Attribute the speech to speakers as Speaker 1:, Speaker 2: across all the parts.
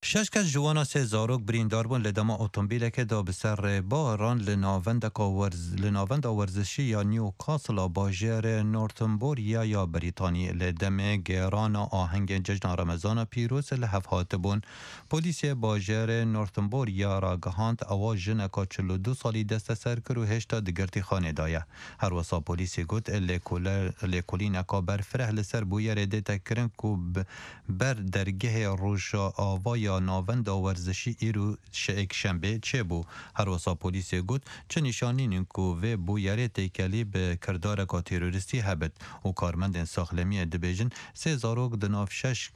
Speaker 1: شش کس جوانا سه زاروک بریندار بون لدما اتومبیل که دا بسر باران لناوند ورزشی یا نیوکاسل باجر نورتنبوریا یا بریتانی لدم گیران آهنگ جشن رمضان پیروز لحفات بون پلیس باجر نورتنبوریا را گهاند اواز جنکا 42 سالی دست سر کرو هشتا دگرتی خانه دایه هر وسا پلیس گوت لیکولی نکا برفره لسر بویر دیتا کرن کو بر درگه روش آوا یا ناوند ورزشی ایرو شک شنبه چه بو هر وسا پلیس گوت چه نشانی کو و بو یاره تیکلی به کردار کا تروریستی هبت و کارمند ساخلمی دبیجن سه زاروک دناف شش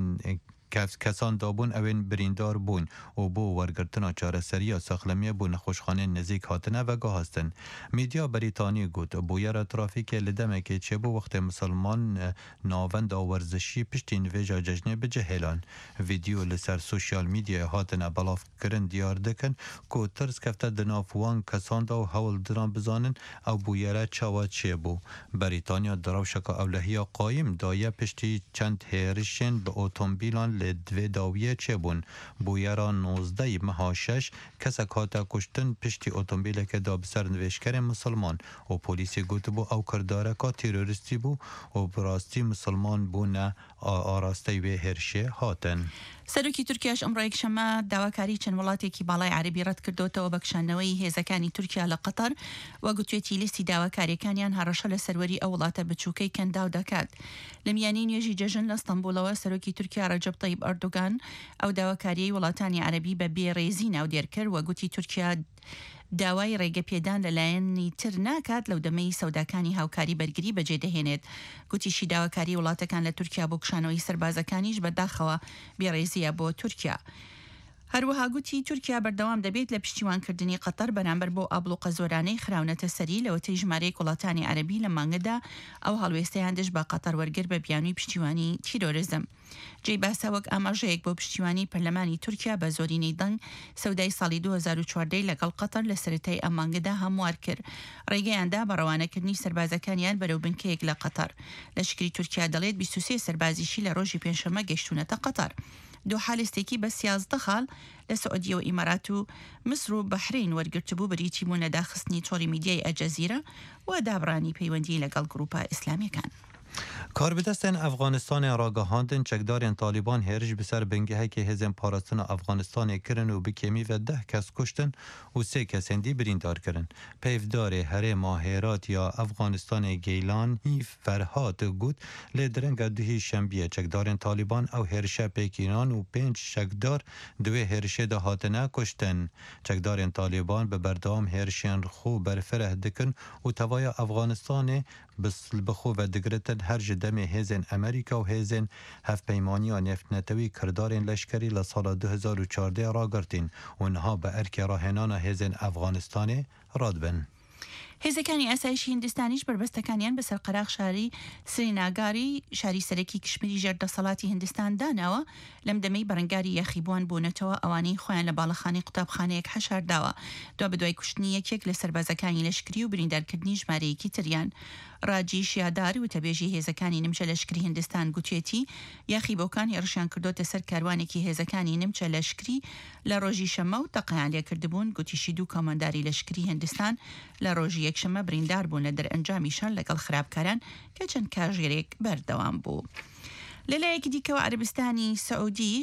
Speaker 1: کسان دابون اوین بریندار بون و بو ورگرتنا چاره سریا ساخلمی بون خوشخانه نزیک هاتنه و گاه هستن میدیا بریتانی گوت بویر ترافیک لدمه که چه بو وقت مسلمان ناوند ورزشی پشتین ویجا ججنه بجه هلان ویدیو لسر سوشیال میدیا هاتنه بلاف کرن دیار دکن که ترس کفته دنافوان کسان دا و حول دران بزانن او بویر چاوا چه بو بریتانیا دراوشک اولهی قایم دایه پشتی چند هیرشن به اتومبیلان لدوی داویه چه بون بویرا 19 مهاشش کسک هاتا کشتن پشتی اتومبیل که دا بسر نوشکر مسلمان و پولیسی گوت بو او کرداره که تروریستی بو و براستی مسلمان بونه آراسته و هرشه هاتن
Speaker 2: سەرۆکی تورکیاش ئەمڕۆ یەکشەممە داواکاری چەند وڵاتێکی باڵای عەربی ڕەت کردوتەوە بەکشاندنەوەی هێزەکانی تورکیا لە قەتەر و گوتوێتی لیستی داواکاریەکانیان هەڕەشە لە سەروەری ئەو وڵاتە بچووکەی کەنداو دەکات لە میانی نوێژی جەژن لە ستەمبولەوە سەرۆکی تورکیا ڕەجەب طەیب ئەردۆگان ئەو داواکاریەی وڵاتانی عەربی بە بێڕێزی ناودێرکرد و گوتی تورکیا داوای ڕێگە پێدان لەلایەنی تر ناکات لەو دەمەی سەوداکانی هاوکاری بەرگری بەجێدەهێنێت گوتیشی داواکاری وڵاتەکان لە تورکیا بۆ کشانەوەی سەربازەکانیش بەداخەوە بێڕێزیە بۆ تورکیا هەروەها گوتی تورکیا بەردەوام دەبێت لە پشتیوانکردنی قەتەر بەرامبەر بۆ ئابڵوقە زۆرانەی خراونەتە سەری لەوەتەی ژمارەی وڵاتانی عەربی لە مانگەدا ئەو هەڵوێستەیان دژ بە قەتەر وەرگر بە بیانووی پشتیوانی تیرۆریزم جێی باسە وەک ئاماژەیەک بۆ پشتیوانی پەرلەمانی تورکیا بە زۆرینەی دەنگ سەودای ساڵی 2014 لەگەڵ قەتەر لە سەرەتای ئەم مانگەدا هەموار کرد ڕێگەیاندا بە ڕەوانەکردنی سەربازەکانیان بەرەو بنکەیەک لە قەتەر لەشکری تورکیا دەڵێت 23 سەربازیشی لە ڕۆژی پێنجشەممە گەشتونەتە قەتەر دو حالستێکی بە 13 خاڵ لە سعودیە و ئیمارات و مصر و بەحرین وەرگرتبوو بریتی بوون لە داخستنی تۆڕی میدیای ئەجەزیرە و دابڕانی پەیوەندی لەگەڵ گروپە ئیسلامیەکان
Speaker 1: کاربدستن افغانستان را گهاندن چکدارین طالبان هرج بسر بنگه که هزم پاراستن افغانستان کرن و بکمی و 10 کس کشتن و 3 کس هندی بریندار کرن پیفدار هره ماهرات یا افغانستان گیلان هی فرهاد گود لدرنگ دوهی شنبیه چکدارین طالبان او هرشه پیکینان و 5 شکدار دوی هرشه ده هاتنه کشتن چکدارین طالبان به بردام هرشین خو برفره دکن و توای افغانستان بخو و دگرتن هر جدم هزن امریکا و هزن هف پیمانی و نفت نتوی کردارین لشکری لسال 2014 را گرتین و انها به ارک راهنان هزن افغانستان رادبن
Speaker 2: هێزەکانی ئاسایشی هندستانیش بربەستەکانیان بەسەر قەراغ شاری سریناگاری شاری سەرەکی کشمیری ژێردەسەڵاتی هندستان داناوە لەم دەمەی بەرەنگاری یاخیبووان بوونەتەوە ئەوانەی خۆیان لە باڵەخانەی قوتابخانەیەک حەشارداوە دوا بەدوای کوشتنی یەکێک لە سەربازەکانی لەشکری و بریندارکردنی ژمارەیەکی تریان ڕاجی شیادار و تەبێژی هێزەکانی نمچە لەشکری هندستان گوتوێتی یاخیبەکان هێڕشیان کردوتە سەر کاروانێکی هێزەکانی نمچە لەشکری لە ڕۆژی شەمە و تەقەیان لێکردبوون گوتیشی دوو کۆمەنداری لەشکری هندستان لە ڕۆژی یەکشەمە بریندار بوون لە دەرئەنجامیشان لەگەڵ خراپکاران کە چەند کاژێرێک بەردەوام بوو. لەلایەکی دیکەوە عەربستانی سعودی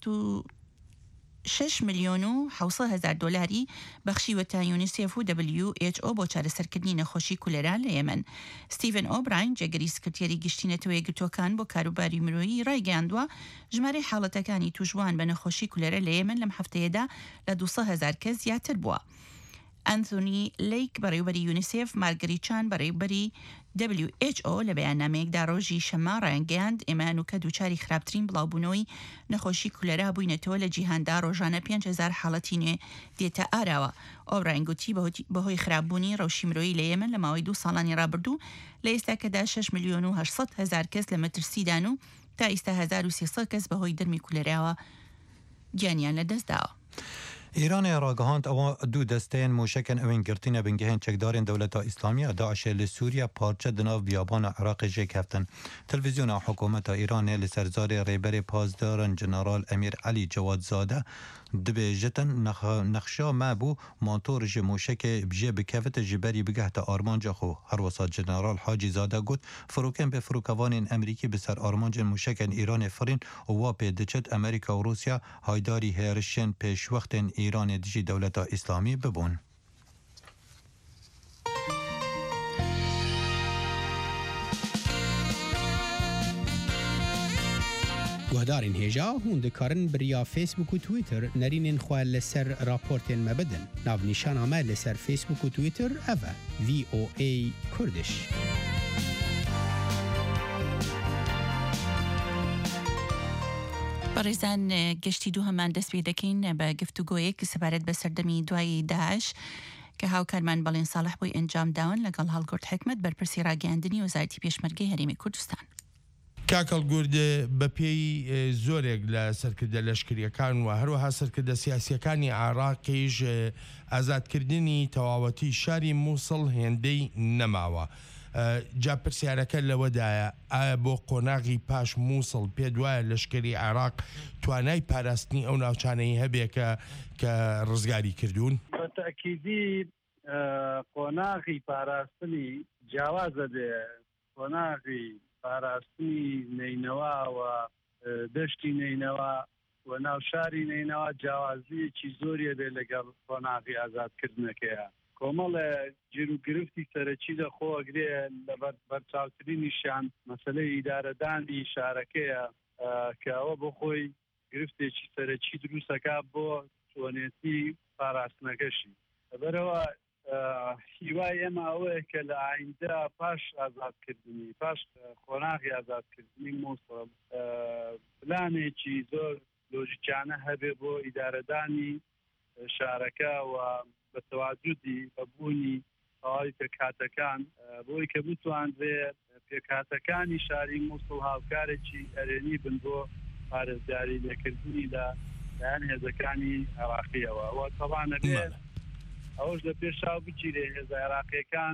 Speaker 2: 6 ملیۆن و 700 هزار دلاری بەخشیوەتە یونیسف و WHO بۆ چارەسەرکردنی نەخۆشی کولەرا لە یەمەن. ستیڤن ئۆبراین جێگەری سکرتێری گشتینەتەوە یەکگرتووەکان بۆ کاروباری مرۆیی ڕایگەیاندووە ژمارەی حاڵەتەکانی توشبوان بە نەخۆشی کولەرە لە یەمەن لەم هەفتەیەدا لە 200 هزار کەس زیاتر بووە. ئەنتۆنی لیک بەڕێوەبەری یونیسف مارگریچان بەڕێوەبەری WHO لە بەیاننامەیەکدا ڕۆژی شەمە ڕایانگەیاند ئێمە نوکە دووچاری خراپترین بڵاوبوونەوەی نەخۆشی کولەرا بووینەتەوە لە جیهاندا ڕۆژانە 5,000 حاڵەتی نوێ دێتە ئاراوە. ئۆبراین گوتی بەهۆی خراپبوونی ڕەوشی مرۆیی لە یەمەن لە ماوەی 2 ساڵانی ڕابردوو لە ئێستاکەدا 6 ملیۆن و 800 هزار کەس لە مەترسیدان و تا ئێستا 1300 کەس بەهۆی دەرمی کولەراوە گیانیان لەدەستداوە.
Speaker 1: ایران راگهاند او دو دستین موشکن اوین گرتین بنگهن چکدارین دولت اسلامی داعش لسوریا پارچه دناو بیابان عراق جک هفتن. تلویزیون حکومت ایران لسرزار ریبر پازدارن جنرال امیر علی جوادزاده دبیجتن نخشا مابو مانتور جه موشک بجه بکفت جبری بگهت آرمانجا خو هر وسط جنرال حاجی زاده گوت فروکن به فروکوان امریکی بسر آرمانج موشکن ایران فرین و واپی دچت امریکا و روسیا هایداری هرشن پیش وقت ایران دیجی دولت اسلامی ببون.
Speaker 3: گهدارین هجا هون دکارن بریا فیسبوک و تویتر نرینین خواه لسر راپورتین مبدن ناو نشان آمد لسر فیسبوک و تویتر اوه VOA کردش.
Speaker 2: بەڕێزان گەشتی دوو هەمان دەست پێ دەکەین بە گفتوگۆیەک سەبارەت بە سەردەمی دوای داعش کە هاوکارمان بەڵێن ساڵح بۆی ئەنجام داون لەگەڵ هەڵگورد حکمت بەرپرسی ڕاگەاندنی وەزارەتی پێشمەرگەی هەرێمی کوردستان.
Speaker 4: کاکەڵ گورد بە پێی زۆرێک لە سەرکردە لەشکریەکان و هەروەها سەرکردە سیاسیەکانی عێراقیش ئازادکردنی تەواوەتی شاری مووسڵ هێندەی نەماوە. جا پرسیارەکە لەوەدایە ئایا بۆ قۆناغی پاش مووسڵ پێ دوایە لەشکری عێراق توانای پاراستنی ئەو ناوچانەی هەبێ کە ڕزگاری کردوون؟
Speaker 5: بەتەکیدی قۆناغی پاراستنی جیاوازە بێ قۆناغی پاراستنی نینەوە و دەشتی نینەوە و ناوشاری نینەوە جیاوازیەکی زۆریە بێ لەگەڵ قۆناغی ئازادکردنەکەیە. کۆمەڵە گیر و گرفتی سەرەکی دەخۆگرێ لە بەرچاوترینیشان مەسەلەی ئیدارەدانی شارەکەیە کە ئەوە بۆ خۆی گرفتێکی سەرەکی دروستەکە بۆ چۆنێتی پاراستنەکەشی. لەبەرەوە هیوای ئێمە ئەوەیە کە لە ئایندە پاش ئازادکردنی پاش قۆناغی ئازادکردنی مووسڵ پلانێکی زۆر لۆژیکانە هەبێ بۆ ئیدارەدانی شارەکە و بە تەواجودی بەبوونی ئەوەی پێکهاتەکان بۆی کە بتوانرێ پێکهاتەکانی شاری مووسڵ هاوکارێکی ئەرێنی بن بۆ پارێزگاری لێکردنی لایەن هێزەکانی عێراقیەوە. ئەوە تەواانە بێ ئەوش لە پێشاو بگیرێ هێزە عێراقیەکان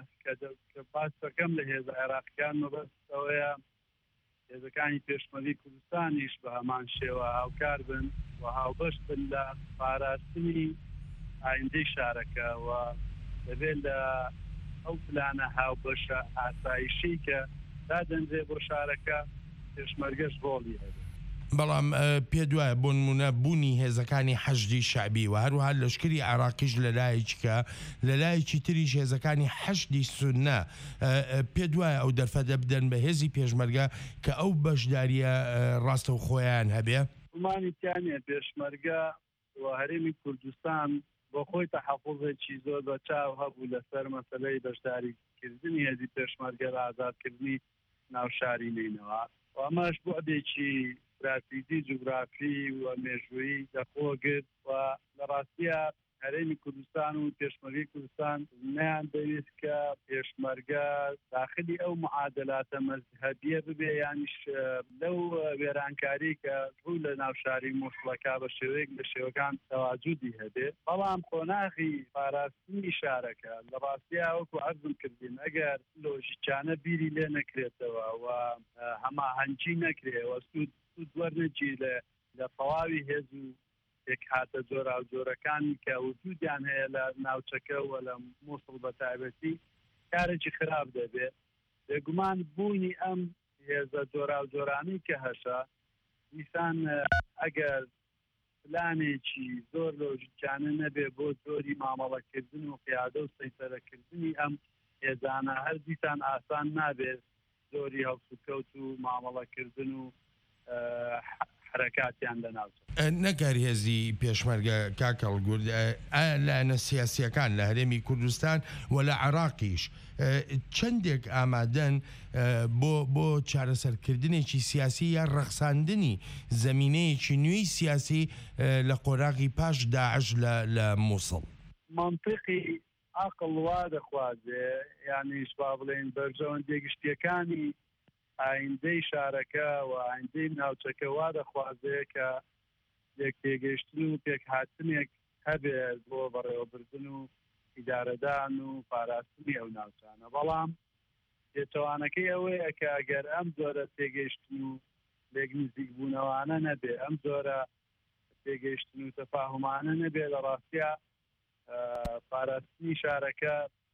Speaker 5: کە باس دەکەم لە هێزە عێراقیەکان مەبەست ئەوەیە هێزەکانی پێشمەرگەی کوردستانیش بە هەمان شێوە هاوکار بن و هاوبەش بن لە پاراستنی ئایندەی شارەکە و دەبێت لە ئەو پلانە هاوبەشە ئاسایشی کە دادەنجێ بۆ شارەکە پێشمەرگەش ڕۆڵی هەبێت.
Speaker 4: بەڵام پێ دوایە بۆ نمونە بوونی هێزەکانی حەشدی شعبی و هەروها لەشکری عێراقیش لەلایەکە لەلایەکی تریش هێزەکانی حەشدی سونە پێ دوایە ئەو دەرفەدە بدەن بە هێزی پێشمەرگە کە ئەو بەشداریە ڕاستە و خۆیان هەبێ.
Speaker 5: گومانیتیانە پێشمەرگە و هەرێمی کوردستان بۆ خۆی تەحەفوزێکی زۆر بەچاو هەبوو لەسەر مەسەلەی بەشداریکردنی هێزی پێشمەرگە لە ئازادکردنی ناوشاری نینەوە و ئەمەش بۆعدێکی استراتیژی جوگرافی و مێژوویی دەخۆگرت و لە ڕاستیە هەرێمی کوردستان و پێشمەرگەی کوردستان نیان دەویست کە پێشمەرگە داخلی ئەو معادلاتە مەزهەبیە ببێ یانیش لەو وێرانکاری کە ڕوو لە ناوشاری مووسڵەکە بە شێوەیەک لە شێوەکان تەواجودی هەبێت. بەڵام قۆناغی پاراستنی شارەکە لە ڕاستیە وەکو عەرزم کردین ئەگەر لۆژیکانە بیری لێ نەکرێتەوە و هەماهەنگی نەکرێەوە سوود وەرنەگی لە تەواوی هێز و پێکهاتە جۆرا و جۆرەکانی کە وجودیان هەیە لە ناوچەکە و لە مووسڵ بە تایبەتی کارێکی خراپ دەبێت. بێگومان بوونی ئەم هێزە جۆرا و جۆرانی کە هەشە دیسان ئەگەر پلانێکی زۆر لۆژیکانە نەبێ بۆ زۆری مامەڵەکردن و قیادە و سەیسەرەکردنی ئەم هێزانە هەر دیسان ئاسان نابێت زۆری هەڵسوکەوت و مامەڵەکردن و حرەکاتیان لەناوچە
Speaker 4: نەکاری هێزی پێشمەرگە کاکەڵ گورد لایەنە سیاسیەکان لە هەرێمی کوردستان و لە عێراقیش چەندێک ئامادەن بۆ چارەسەرکردنێکی سیاسی یا ڕەخساندنی زەمینەیەکی نوێی سیاسی لە قۆراغی پاش داعش لە مووسڵ.
Speaker 5: منطقی عقل وا دەخوازێ یانیش با بڵێن بەرژەوەندێ گشتیەکانی ئایندەی شارەکە و ئایندەی ناوچەکە وا دەخوازێ کە یەک تێگەیشتن و پێکهاتنێک هەبێ بۆ بەڕێوەبردن و ئیدارەدان و پاراستنی ئەو ناوچانە. بەڵام پێچەوانەکەی ئەوەیە کە ئەگەر ئەم جۆرە تێگەیشتن و لێک نزیک بوونەوانە نەبێ، ئەم جۆرە تێگەیشتن و تەفاهمانە نەبێ، لە ڕاستیە پاراستنی شارەکە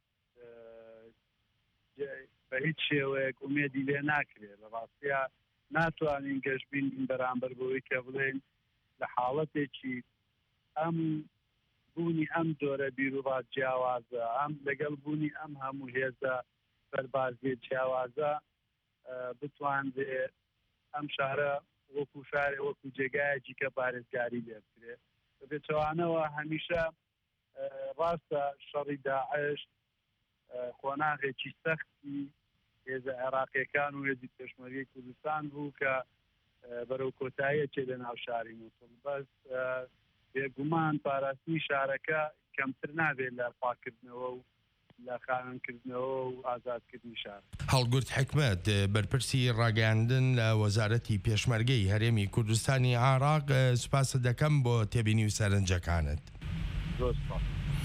Speaker 5: بە هیچ شێوەیەک ئومێدی لێ ناکرێت. لە ڕاستیە ناتوانین گەشتبین بەرامبەر بەوەی کە بڵێن لە حاڵەتێکی ئەم بوونی ئەم جۆرە بیرروڕات جیاوازە، ئەم لەگەڵ بوونی ئەم هەموو هێزە سەربازیە جیاوازە بتوانێ ئەم شارە وەکو شارێ وەکو جێگایەکی کە پارێزگاری لێ بکرێت. بێچەوانەوە هەمیشە ڕاستە شەڕی داعش خۆناغێکی سەختی هێزە عێراقیەکان و هێزی پێشمەرگەی کوردستان بوو کە بەرەو کۆتاییە چێ لە ناو شاری مووسڵ. بەس بێگومان پاراستنی شارەکە کەمتر نابێت لە پاکردنەوە و لە خاوێنکردنەوە و ئازادکردنی شار.
Speaker 4: هەڵگورت حکمەت بەرپرسی ڕاگەاندن لە وەزارەتی پێشمەرگەی هەرێمی کوردستانی عێراق، سوپاسە دەکەم بۆ تێبینی و سەرنجەکانت.
Speaker 5: زۆر سپاس.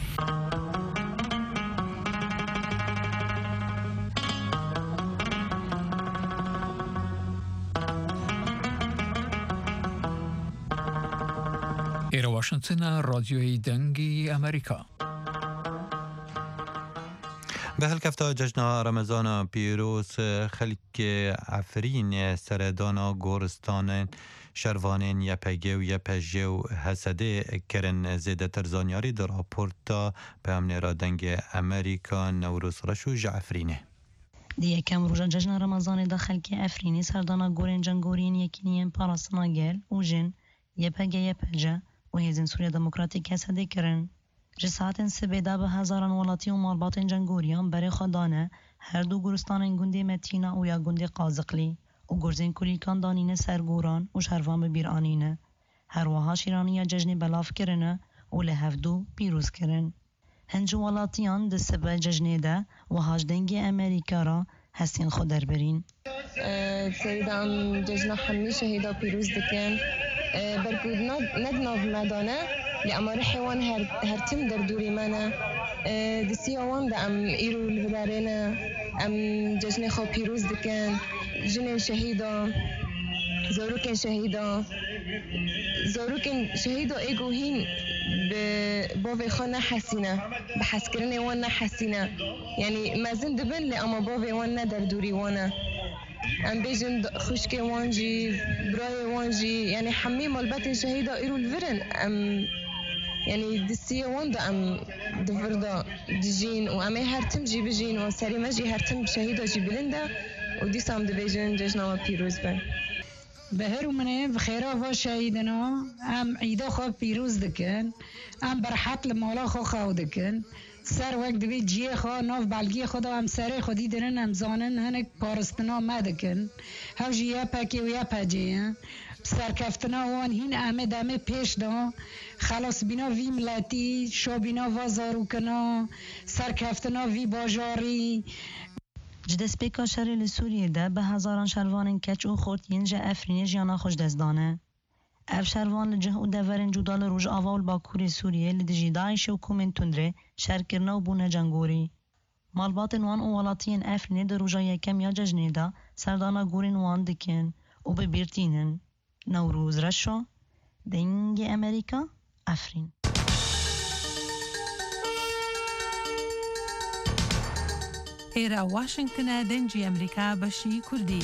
Speaker 6: ئێرە واشنگتنە رادیۆی دەنگی ئەمریکا.
Speaker 1: به هلکفتا جشن رمضان پیروز خلک عفرین سردانا گورستان شروانین یپگه و یپجه و حسده کرن زیده ترزانیاری در راپورتا به امن را دنگ امریکا نوروز رشو جعفرینه.
Speaker 7: دیگه کم روژا جشن رمضان دا خلک عفرینی سردانا گورین جنگورین یکینیم پاراسنا گل و جن یپگه یپجه و هیزن سوریا دموکراتیک حسده کرن. جساتن سبیدا به هزاران ولاتی و مالبات جنگوریان برای خدانه هر دو گورستان گنده متینا و یا گنده قازقلی و گرزین کلیکان دانینه سرگوران و شروان به بیرانینه هر وها شیرانی یا ججن بلاف کرنه و لحفدو پیروز کرن. هنج ولاتیان ده سبه ججنه ده و هاجدنگ امریکا را هستین خود در برین.
Speaker 8: سیدان ججنه همی شهیدا پیروز دکن برکود ندناف مدانه لأمر حيوان هرتم در دوری منه دستی آوان ده ام ایرو الولارینه ام جشن خو پیروز دکن جن شهیدا زاروکن شهیدا ایگو هین باوی خو نحسینه بحس کرنه وان نحسینه یعنی مزن دبن لأما باوی وان ندر دوری وانه ام بیجن خوشک وانجی برای وانجی یعنی حمی مالبت شهیدا ایرو الورن ام يعني دسية واندا ام دفردا دجين وامي هرتم جي بجين وسري مجي هرتم شهيدا جي بلندا ودي سام دبيجن جشنا وبيروز بن
Speaker 9: بهرو منه بخيرا و شهيدنا ام عيدا خو بيروز دكن ام برحت لمولا خو خاو دكن سر وقت دبي جي خو نوف بلگی خدا ام سر خودی درن ام زانن هنک پارستنا مدکن هاو جي یا پاکی و یا پاجی سرکفتنا وان هین امه پیش دا خلاص بینا وی ملتی شو بینا وازارو کنا سرکفتنا وی باجاری
Speaker 7: جدس پیکا شری لسوریه ده به هزاران شروان کچ و خورد ینجا افرینی جانا خوش دزدانه اف شروان لجه و دورن جودال روژ آوال باکوری سوریه لدجی داعش و کومن تندره شرکرنا و بونه جنگوری مالباتن وان و ولاتین افرینی در روژا یکم یا ججنه ده سردانا گورین وان دکن و به بیرتینن نوروز رشو دنگ امریکا افرین.
Speaker 2: ئێرە واشنگتنە دەنگی ئەمریکا بەشی کوردی.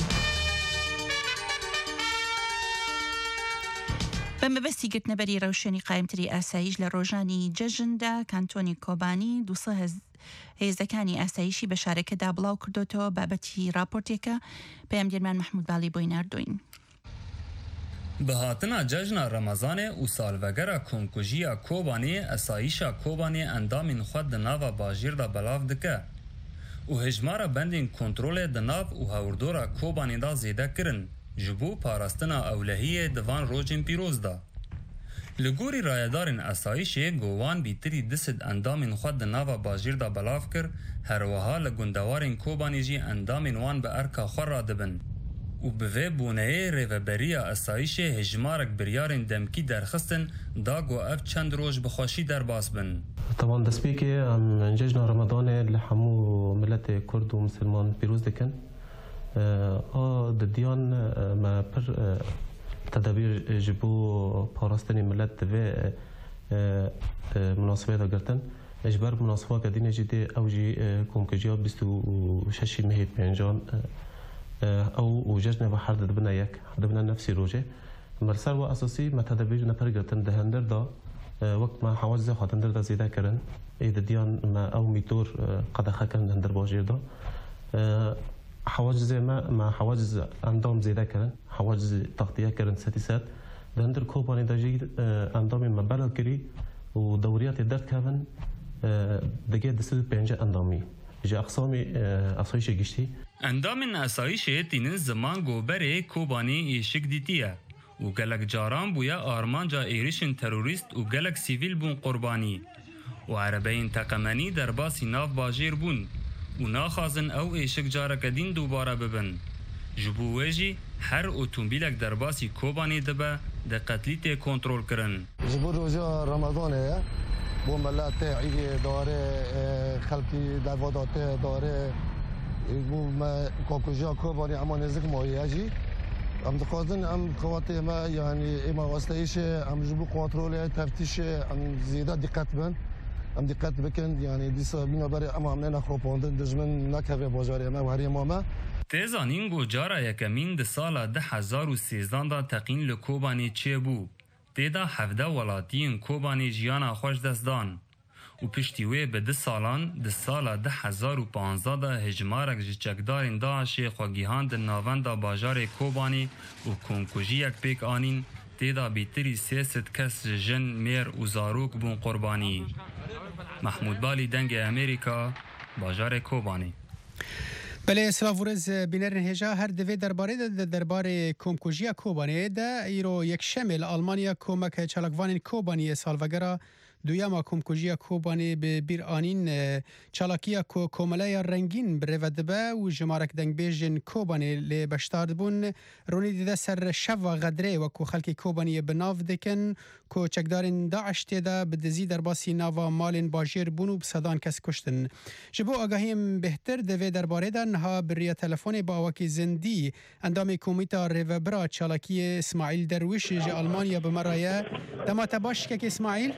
Speaker 2: بە مەبەستی گرتنەبەری ڕەوشێنی قایمتری ئاسایش لە ڕۆژانی جەژندا کانتۆنی کۆبانی دووسە هێزەکانی ئاسایشی بە شارەکەدا بڵاو کردوتەوە بابەتی راپۆرتێکە پەیامگەرمان محمود باڵی بۆی ناردوین.
Speaker 10: بهاتنا جشن رمضان و سالوگرا کنکوژیا کوبانی اسایشا کوبانی اندامین خود ناوا باجیر دا بلاف دکه و هجمارا بندین کنترول دناف و هوردورا کوبانی دا زیده کرن جبو پاراستنا اولهیه دوان روجین پیروز دا لگوری رایدارین اسایشی گوان بیتری دست اندامین خود ناوا باجیر دا بلاف کر هر وها لگندوارین کوبانی جی اندامین وان به ارکا خور را دبن و به بونه ریوبریا اسایش هجمارک بریارن دمکی درخستن داگو اف چند روز بخوشی در باس بن.
Speaker 11: طبعا دسبيكي عم ججنا رمضان لحمو ملت كرد ومسلمان بيروز دكن دديان ما بر تدابير جبو باراستني ملت في مناسبة قرتن اجبار مناسبة قدينة جدي اوجي كونكجيات بستو شاشي مهيت بينجان او وججنا بحر دبنا يك دبنا نفسي روجه مرسل واساسي ما تدابير نبر قرتن دهندر دا وقت ما حواجز خاطر دا زیاده کردن اید دیان ما او میتور قد خکن در باجیر دا حواجز ما حواجز اندام زیاده کردن حواجز تغطیه کردن ستیسات در کوبانی دا جیر اندام ما بلا کری و دوریات درد کردن دیگه دست پنجه اندامی جا اقسامی اسایش گشتی
Speaker 10: اندام اسایش تینن زمان گوبره کوبانی ایشک دیتیه و گلک جاران بویا آرمانجا ایریشن تروریست و گلک سیویل بون قربانی و عربین تقمنی در باسی ناف باجیر بون و ناخازن او ایشک جارکدین دوباره ببن جبوویجی هر اوتومبیلک در باسی کوبانی دبه دقتلیت کنترول کرن
Speaker 12: جبو روزا رمضانه بو ملت عیدی داره خلقی دوادات داره بو کاکوژا کوبانی اما نزدیک مایجی ام دخوازن ام خواتي ما يعني اما واسطيش ام جبو كنترول تفتيش ام زياده دقت بن ام دقت بكن يعني ديسا بينا بري اما عملنا خروبوندن دجمن نكبه بازار ما وهري ماما
Speaker 10: تزانین گوجارا یکمین د سال 2013 دا تقین لکوبانی چه بو تیدا 17 ولاتین کوبانی جیانا خوش دستدان و پشتیوی به 2 سالان د سال 2015 دا هجمارک جچکدارین داعش خواگیهان د ناوند باجار کوبانی و کنکوژی یک پیک آنین تیدا بیتری 300 کس جن میر و زاروک بون قربانی. محمود بالی دنگ امریکا باجار کوبانی.
Speaker 3: بله سلاورز بینرن هجا هر دوی درباره کمکوژی کوبانی ده ایرو یک شمل آلمانیا کمک چالکوان کوبانی سالوگرا دویما کمکوژی کوبانی به بیر آنین چالاکیا کوملای رنگین برودبه و جمارک دنگ بیجن کوبانی لی بشتارد بون رونی دیده سر شو و غدره و کو خلکی کوبانی بناو دکن کو چکدارین داعش تیده بدزی در باسی ناوا مالین باجیر بونو بصدان کس کشتن جبو آگاهیم بهتر دوی درباره دن ها بریا تلفون با آواکی زندی اندام کومیتا ریوبرا چالاکی اسماعیل درویش جه آلمانیا بمرایه دما تباش که اسماعیل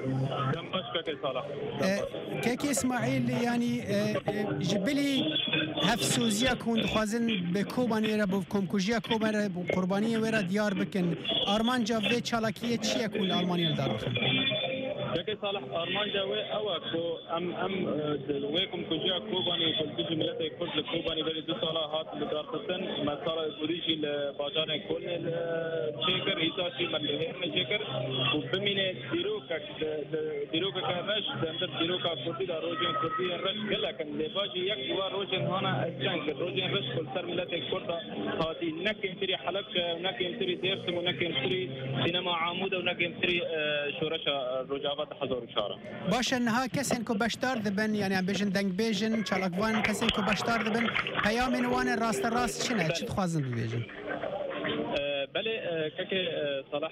Speaker 3: كيكي اسماعيل يعني جبلي هفسوزيا كون خوازن بكوباني ربو كومكوجيا كوباني قربانيه ورا ديار بكن ارمانجا في تشالاكيه تشي كون المانيا دار
Speaker 13: كيكي صالح ارمانجا وي اوكو ام ويكم كوجيا كوباني كل جملته كل كوباني بري دو صلاحات لدارتن مسار بريجي لبازار كل شيكر هيتاشي مليهم شيكر وبمين ديروكا كرش دندر ديروكا كردي دا روجين كردي رش كلا كان لباجي يك و روجين هنا الجنك روجين رش كل سر ملت الكرده هاتي نكيم تري حلب ونكيم تري ديرس ونكيم تري سينما عمود ونكيم تري شورشا رجابات حضور شارع
Speaker 3: باشه انها کسین کو بشتار دبن یعنی بیژن دنگ بیژن چالاکوان کسین کو بشتار دبن پیام وان راست شنه چی خوازن بیژن
Speaker 13: بله كاكي صلاح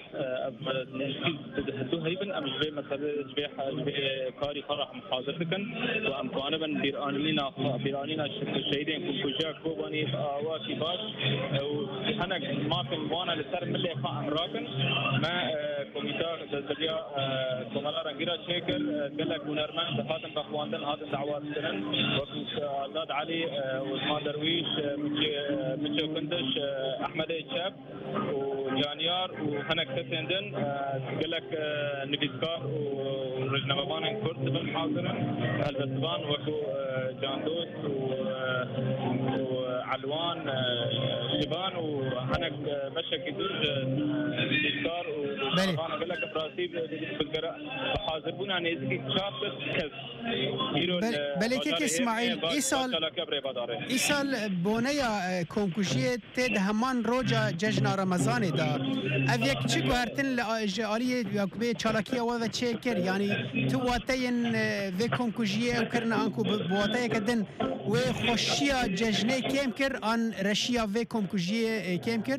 Speaker 13: هدو هيبن ام جبي مثلا جبي كاري فرح محاضر بكن وام قانبا بيرانينا الشهيدين كوجا كوباني واكي باش وانا ما في وانا لسر ملي قائم راكن ما كوميتا دزبيا كمالا رنجيرا شيكر قال لك ونرمان دفاتن بخواندن هذا دعوات سنن وزاد علي وعثمان درويش متشو كندش احمد الشاب وجانيار وهناك تسندن قال لك نفيسكار ورجنا مبانا كرد بالحاضر البسبان وكو جاندوس وعلوان شبان وهناك مشى كدوج نفيسكار ومبانا قال لك براسيب بالقراء حاضرون يعني إذا شاطر كذا
Speaker 3: بله که اسماعیل ایسال بونیا کمکوشی تد همان روجا جشن رمضان دا او یک چی گوهرتن لآلی به چالاکی و چه کر یعنی تو واتین و کمکوشی او کرنا انکو بواتای کدن و خوشیا ججنه کم کر آن رشیا و کمکوژی کم کر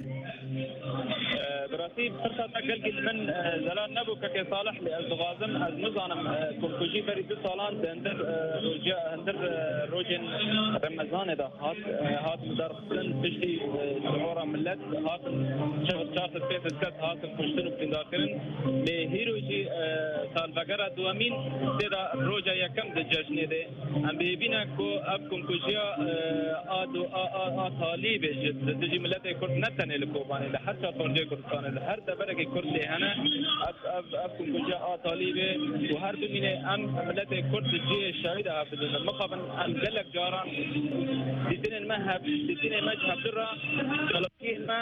Speaker 13: براسي فرصة تقل من زلال نبو كي صالح لأزغازم از نظام كوكوجي بري دو صالان هندر روجن رمضان دا هات مدرسن تشتي شعورا ملت هات شاف سبيت السد هات كشتن وبنداكرن بهيروجي سالفقرة دوامين تدا روجا يكم دجاجني دي ام بيبينا كو اب كوكوجيا ادو طالب جد تجي ملت كرد نتني لكوباني لحتى فرجي كردستان هر دبرك كرد هنا اب كوكوجيا طالبه وهر بمينه ام ملت كرد جي شاهد ابدا مقابل ام قالك جاران دين المذهب دين المذهب درا خلاصين ما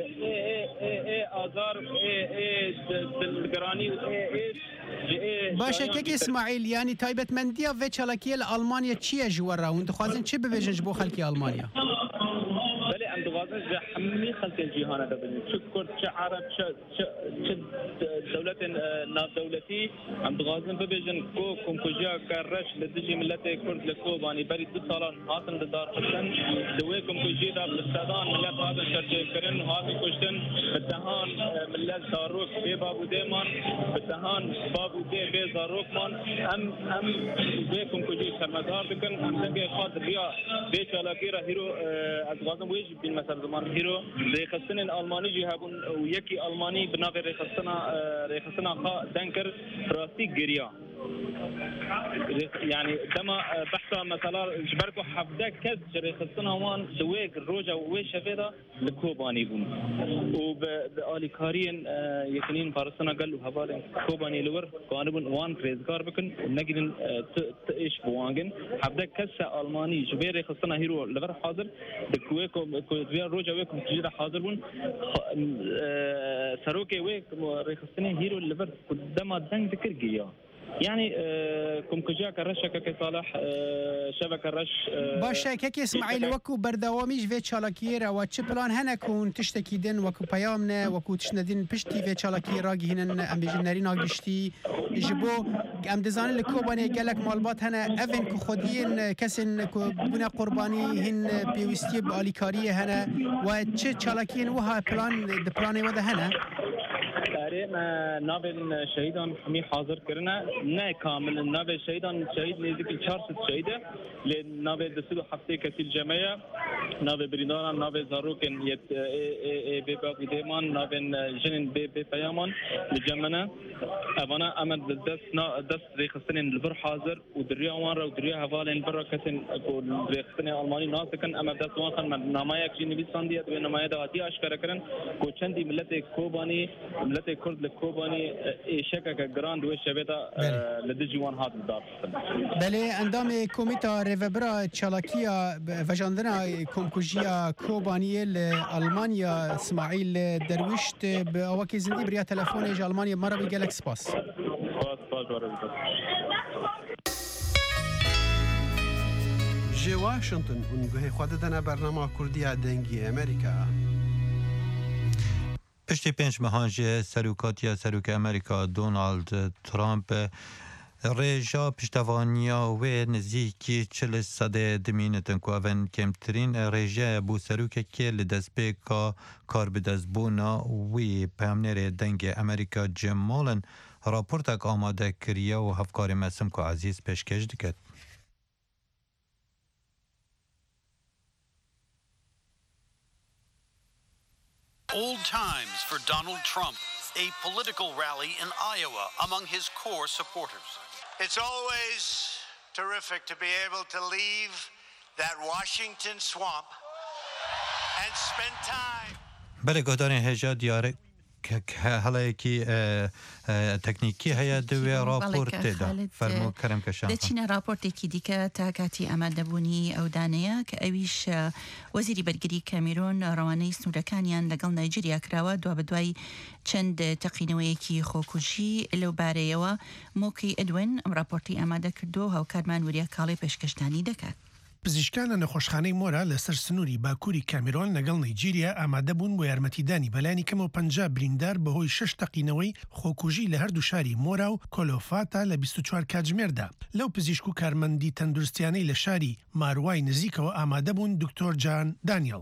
Speaker 13: آزار بالجراني
Speaker 3: باشه که اسماعیل یعنی تایبت مندیا و چالاکی آلمانیا چیه جوارا و دخوازن چه ببیجن بو خلکی آلمانیا
Speaker 13: بله ام دخوازن حمي خلق الجهان هذا شو كرد شو عرب شو دولة ناف دولتي ام دخوازن ببيجن كو كومكوجيا كرش لدجي ملتي كرد لكوباني بري دو صالان هاتن دار حسن دوي كومكوجي دا بالسودان ملت هذا شرجي كرن هاتن كشتن بالدهان ملت داروك بي بابو ديمان بالدهان بابو دي بي زاروك مان ام بي كومكوجي كرمدار بكن ام تنجي خاطر ريا بي شالاكيرا هيرو ازغازم ويجي بالمثل زمان هيرو ريخستن الالماني جهابون ويكي الماني بناغ ريخستنا خا دنكر راسي جريا يعني دما بحثا مثلا جبركو حفده كز ريخستنا وان دويك روجا ويش شفيدا لكوباني بون وبالكارين يكنين بارسنا قالوا هبالين كوباني لور قانبون وان ريزقار بكن نجدن تايش بوانجن حفده كز الماني جبير ريخستنا هيرو لغير حاضر بكويكو كوزير روجا ويكم تجيدا حاضر بون سروكي ويك ريخستني هيرو لغير قدما دنك ذكر يعني كومكوجيا كرشة كي صالح شبكة رش
Speaker 3: باشه كي اسماعيل وكو بردواميش في تشالاكير او تشبلان هنكون تشتكي دين وكو بيامنا وكو تشندين بشتي في تشالاكير راجي هنن ام بجنرين اگشتي جبو ام دزان لكوباني قالك مالبات هنا افن كو خودين كسن كو بنا قرباني هن بيوستي باليكاريه هنا و تشالاكين وها بلان دبلاني ودا هنا
Speaker 13: ما نابل شهيدان حمي حاضر كرنا نا كامل نابل شهيدان شهيد نزيك الشارس شهيده لنابل دسدو حفتي كتيل جماعه نابل بريدان نابل زاروكن يت بباب ديمان نابل جنن بيامان لجمنا انا امد دس ريخستن البر حاضر ودريا وان ودريا هفالين بركتن ريخستن الماني ناسكن امد دس وان من نمايك جي نبي ساندي ادو نمايه داتي اشكر كرن کو چندي ملت كوباني ملت كرد لكوباني شكا جراند وشبيتا لدجوان هذا الدار
Speaker 3: بله اندام كوميتا ريفبرا تشالاكيا فجاندنا كومكوجيا كوباني لألمانيا اسماعيل درويشت بأواكي زندي بريا تلفوني جا ألمانيا مرة بيجالك سباس
Speaker 14: جي واشنطن ونگوه خوددنا برنامه کردی دنگی امریکا
Speaker 1: پشتی پنج مهانجه سروک امریکا دونالد ترامپ ریجا پشتوانیا و نزیکی 40% دمینتن که اون کمترین ریجا بو سروک که لدست بیکا کار بدست بونا وی پیامنر دنگ امریکا جمالن راپورتک آماده کریا و هفکار مسم که عزیز پیشکش دکت.
Speaker 15: Old times for Donald Trump, a political rally in Iowa among his core supporters.
Speaker 16: It's always terrific to be able to leave that Washington swamp and spend time.
Speaker 1: بله گهدان هجا دیاره حالا کی تکنیکی هیا دوی راپورت ده فرمو کرم کشان
Speaker 2: دچینه راپورتی کی دیگه تاکاتی آماده بونی او دانه که اویش وزیری برگری کامیرون روانه سنورکانیان لگل نایجریا کراوه دو بدوی چند تقینوی کی خوکوشی لو باره و موکی ادوین راپورتی آماده کردو هاو کارمان وریا کالی پیشکشتانی دکات
Speaker 14: پزیشکان لە نەخۆشخانەی مۆرا لەسەر سنووری باکووری کامێرۆن لەگەڵ نایجیریا ئامادە بوون بۆ یارمەتیدانی بەلایانی کەمەوە 50 بریندار بەهۆی 6 تەقینەوەی خۆکوژی لە هەردوو شاری مۆرا و کۆلۆفاتا لە 24 کاتژمێردا. لەو پزیشک و کارمەندی تەندروستیانەی لە شاری ماروای نزیکەوە ئامادە بوون دکتۆر جان دانیێل.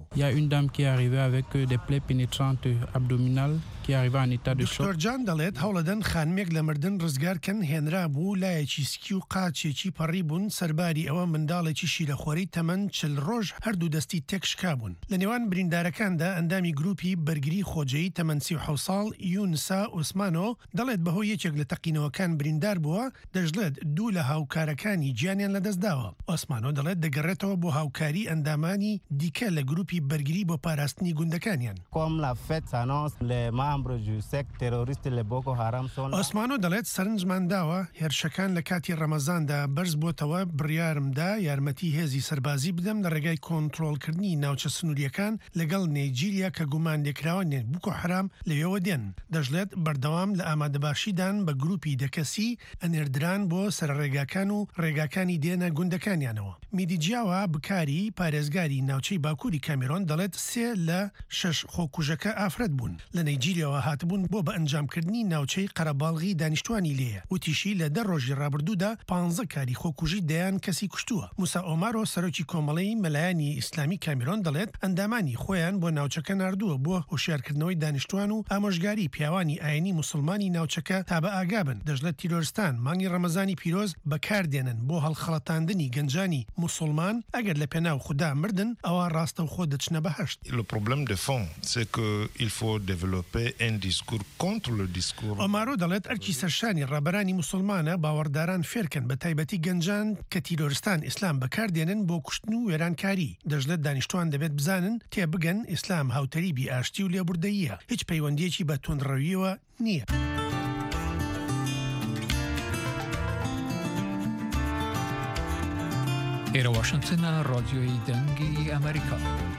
Speaker 14: دکتۆر جان دەڵێت هەوڵەدەن خانمێک لە مردن ڕزگارکەن هێنرا بوو لایەکی سکی و قاچێکی پەڕی بوون سەرباری ئەوە منداڵێکی شیرەخۆری تەمەن 40 ڕۆژ هەردوو دەستی تێکشکا بوون. لە نێوان بریندارەکاندا ئەندامی گروپی بەرگری خۆجەیی تەمەن 37 ساڵ یونسا ئۆسمانۆ دەڵێت بەهۆی یەکێک لە تەقینەوەکان بریندار بووە دەژڵێت دوو لە هاوکارەکانی گیانیان لەدەستداوە. ئۆسمانۆ دەڵێت دەگەڕێتەوە بۆ هاوکاری ئەندامانی دیکە لە گروپی بەرگری بۆ پاراستنی گوندەکانیان. ئۆسمانۆ دەڵێت سەرنجمان داوە هێرشەکان لە کاتی ڕەمەزاندا بەرز بۆتەوە بڕیارمدا یارمەتی هێزی سەربازی بدەم لە ڕێگای کۆنتڕۆڵکردنی ناوچە سنووریەکان لەگەڵ نایجیریا کە گومان لێکراوە بوکۆ حرام لەوێەوە دێن. دەژڵێت بەردەوام لە ئامادەباشیدان بە گروپی دەکەسی ئەنێردران بۆ سەرڕێگاکان و ڕێگاکانی دێنە گوندەکانیانەوە. میدیجیاوە بکاری پارێزگاری ناوچەی باکووری کامێرۆن دەڵێت 3 لە 6 خۆکوژەکە ئافرەت بوون. لە نایجیریاوە هاتبوون بۆ بە ئەنجامکردنی ناوچەی قەرەباڵغی دانیشتوانی لێیە. وتیشی لە 10 ڕۆژی ڕابردوودا 15 کاری خۆکوژی دەیان کەسی کوشتووە. موسا ئۆمارۆ سەرۆکی کۆمەڵەی مەلایانی ئیسلامی کامێرۆن دەڵێت ئەندامانی خۆیان بۆ ناوچەکە ناردووە بۆ هۆشیارکردنەوەی دانیشتوان و ئامۆژگاری پیاوانی ئاینی موسڵمانی ناوچەکە تا بە ئاگابن. دەژڵێت تیرۆرستان مانگی ڕەمەزانی پیرۆز بەکاردێنن بۆ هەڵخەڵەتاندنی گەنجانی موسڵمان ئەگەر لە پێناو خوددا مردن ئەوە ڕاستە و خۆ دەچنە بەهەشت.
Speaker 17: Le problème de fond c'est que il faut développer un discours contre le discours.
Speaker 14: ئۆمارۆ دەڵێت ئەرکی سەرشانی ڕابەرانی موسڵمانە باوەڕداران فێرکەن بە تایبەتی گەنجان کە تیرۆرستان ئیسلام بەکاردێنن بۆ کوشتن و وێرانکاری. دەژڵێت دانیشتوان دەبێت بزانن تێبگەن ئیسلام هاوتەریبی ئاشتی و لێبوردەییە هیچ پەیوەندیەکی بە توندڕەویەوە نییە.
Speaker 6: ئێرە واشنگتنە ڕادیۆی دەنگی ئەمریکا.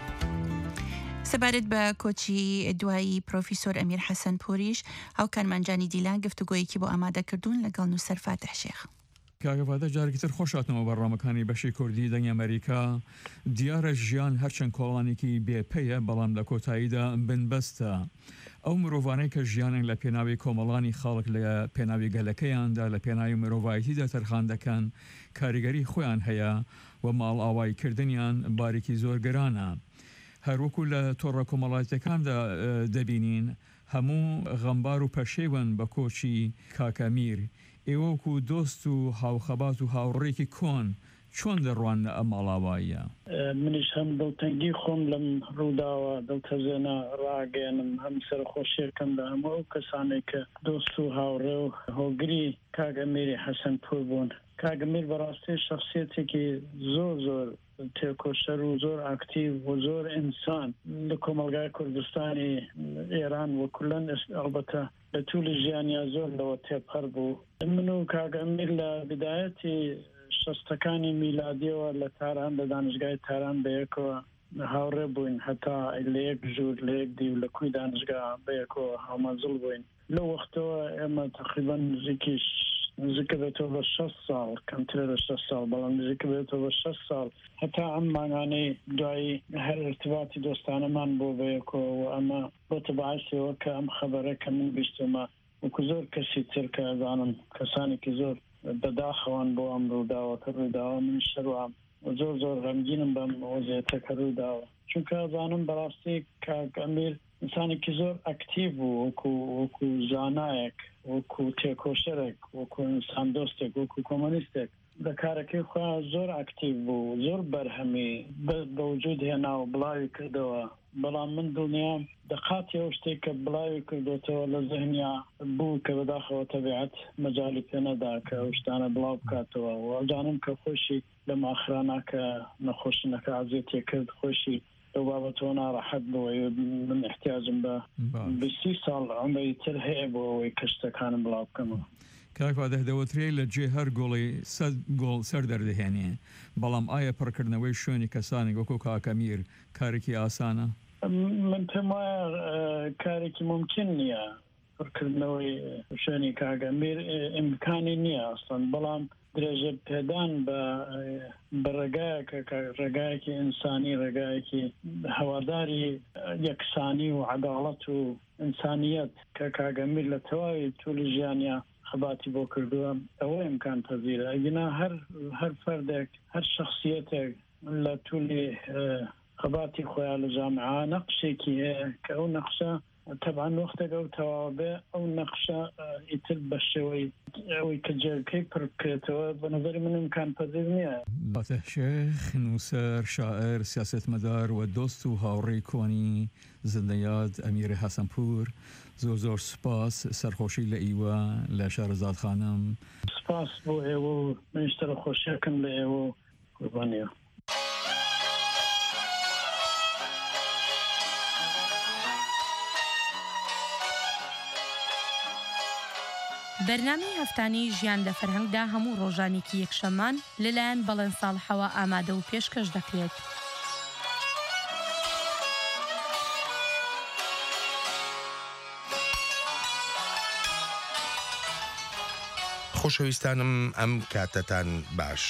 Speaker 2: سەبارەت بە کۆچی دوایی پرۆفیسۆر ئەمیر حەسەن پۆریش هاوکارمەنجانی دیلان گفتوگۆیەکی بۆ ئامادەکردوون لەگەڵ نووسەر فاتح شێخ.
Speaker 6: کاگەفاتە جارێکی تر خۆشاتنەوە بەڕامەکانی بەشی کوردی دەنگی ئەمریکا دیارە ژیان هەرچەند کۆڵانێکی بێپەیە بەڵام لە کۆتاییدا بنبەستە. ئەو مرۆڤانەی کە ژیانێک لە پێناوی کۆمەڵانی خاڵک لە پێناوی گەلەکەیاندا لە پێناوی مرۆڤایەتیدا تەرخان دەکەن کاریگەری خۆیان هەیە و ماڵ ئاوایکردنیان باریکی زۆر گەرانە. هەروەکو لە تۆڕە کۆمەڵایەتەکاندا دەبینین هەموو غەمبار و پەشێون بە کۆچی کاکەمیر. ئێوەکو دۆست و هاوخەبات و هاوڕێکی کۆن چۆن دەڕوان ئەم ماڵاواییە؟
Speaker 5: منیش هەم دڵتەنگی خۆم لەم ڕووداوە دڵتەزێنە ڕاگەێنم هەم سەرخۆشیەکەم لە هەموو کەسانێک کە دۆست و هاوڕێ و هۆگری کاگەمیری حەسەن پۆر بوون. کاگەمیر بەڕاستی شخصیەتێکی زۆر تێکۆشەر و زۆر ئاکتیو و زۆر ئینسان لە کۆمەلگای کوردستانی ئێران و کولەن ئەلبەتە لە توولی ژیانیا زۆر لەوە تێپەڕ بوو. من و کاگەمیر لە بدایەتی شەستەکانی میلادیەوە لە تاران لە دانشگای تاران بەیەکەوە هاوڕێ بووین هەتا لە یەک ژوور لە یەک دی و لە کوی دانشگا بەیەکەوە هاومەزڵ بووین. لەو وەختەوە ئێمە تقریبا نزیکە بێتەوە بە 6 ساڵ کەمترە لە 6 ساڵ بەڵام نزیکە بێتەوە بە 6 ساڵ هەتا ئەم مانگانەی دوایی هەر ارتباطی دۆستانەمان بۆ بەیەکەوە و ئەمە بۆتە بەعەسەوە کە ئەم خەبەرە کە من بیستمە وەکو زۆر کەسی تر کە ئەزانم کەسانێکی زۆر بەداخەوان بۆ ئەم ڕووداوە کە ڕووداوە من شەروام زۆر غەمگینم بەم وەزعیەتە کە ڕووداوە چونکە ئەزانم بەڕاستی کاگەمیر ئینسانێکی زۆر ئەکتیو بوو وەکو زانایەک وەکو تێکۆشەرێک وەکو ئینسان دۆستێک وەکو کۆمۆنیستێک لە کارەکەی خۆیان زۆر ئەکتیو بوو زۆر بەرهەمی بەوجود هێنا و بڵاوی کردەوە. بەڵام من دڵنیام دەقاتی ئەو شتێک کە بڵاوی کردوێتەوە لە زەهنیا بوو کە بەداخەوە تەبیعەت مەجالی پێ نەدا کە ئەو شتانە بڵاو بکاتەوە و ئەزانم کە خۆشی لە ماخرانە کە نەخۆشینەکە ئازێتێ کرد خۆشی لەو بابەتەوە ناڕەحەت بووە من احتیاجم بە 20 ساڵ عمری تر هەیە بۆ ئەوەی کە شتەکانم بڵاو بکەمەوە.
Speaker 6: کاکوادە دەوترێت لە جێ هەر گۆڵی 100 گۆڵ سەر دەردەهێنێ بەڵام ئایا پڕکردنەوەی شوێنی کەسانی وەکو کاکەمیر کارێکی ئاسانە؟
Speaker 5: من پێم وایە کارێکی ممکن نییە پڕکردنەوەی شوێنی کاگەمبیر ئیمکانی نییە ئەسڵەن بەڵام درێژە پێدان بە ڕێگایەکە ڕێگایەکی ئینسانی ڕێگایەکی هەواداری یەکسانی و عەداڵەت و ئینسانیەت کە کاگەمبیر لە تەواوی توولی ژیانیا خەباتی بۆ کردووە ئەوە ئیمکان پەزیرە ئەگەنا هەر فەردێک هەر شەخصیەتێک لە توولی خەباتی خۆیان لە جامعە نەقشێکی هەیە کە ئەو نەقشە طبعا وقتك او توابع او نقشه يتل بشوي او كجلكي بركتو بنظري من امكان بذينيه
Speaker 6: باته شيخ نوسر شاعر سياسة مدار ودوست و هاوری کوانی زندياد امير حسن پور زور سپاس سرخوشی لئیوه لشهرزاد خانم
Speaker 5: سپاس بو ایو منشتر خوشیکم لئیو قربانیه
Speaker 18: بەرنامەی هەفتانەی ژیان لە فەرهەنگدا هەموو ڕۆژانێکی یەکشەممان لەلایەن بەڵێن ساڵحەوە ئامادە و پێشکەش دەکرێت.
Speaker 4: خۆشەویستانم ئەم کاتەتان باش.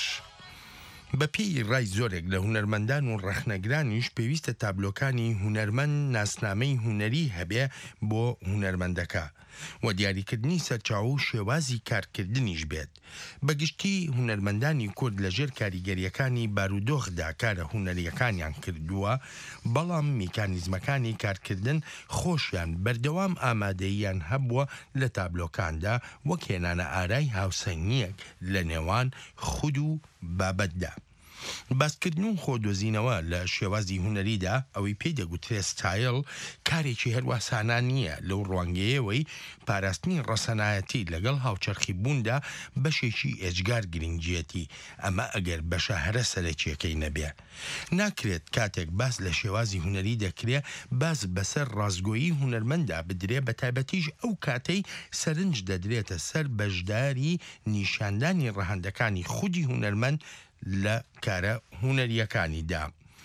Speaker 4: بەپێی ڕای زۆرێک لە هونەرمەندان و ڕەخنەگرانیش پێویستە تابلۆکانی هونەرمەند ناسنامەی هونەری هەبێ بۆ هونەرمەندەکە و دیاریکردنی سەرچاو و شێوازی کارکردنیش بێت. بەگشتی هونەرمەندانی کورد لەژێر کاریگەریەکانی بارودۆخدا کارە هونەریەکانیان کردووە، بەڵام میکانیزمەکانی کارکردن خۆشیان بەردەوام ئامادەییان هەبووە لە تابلۆکاندا وەک هێنانە ئارای هاوسەنگیەک لە نێوان خود و بابەتدا. باسکردن و خۆدۆزینەوە لە شێوازی هونەریدا ئەوەی پێی دەگوترێت ستایل کارێکی هەروە سانا نییە لەو ڕوانگەیەوەی پاراستنی ڕەسەنایەتی لەگەڵ هاوچەرخی بووندا بەشێکی ئێجگار گرنگجێتی، ئەمە ئەگەر بەشە هەرە سەرەکیەکەی نەبێ. ناکرێت کاتێک باس لە شێوازی هونەری دەکرێ باس بەسەر ڕازگۆیی هونەرمەندا بدرێ، بە تایبەتیش ئەو کاتەی سەرنج دەدرێتە سەر بەشداری نیشاندانی ڕەهەندەکانی خودی هونەرمەند لە کارە هونەریەکانیدا.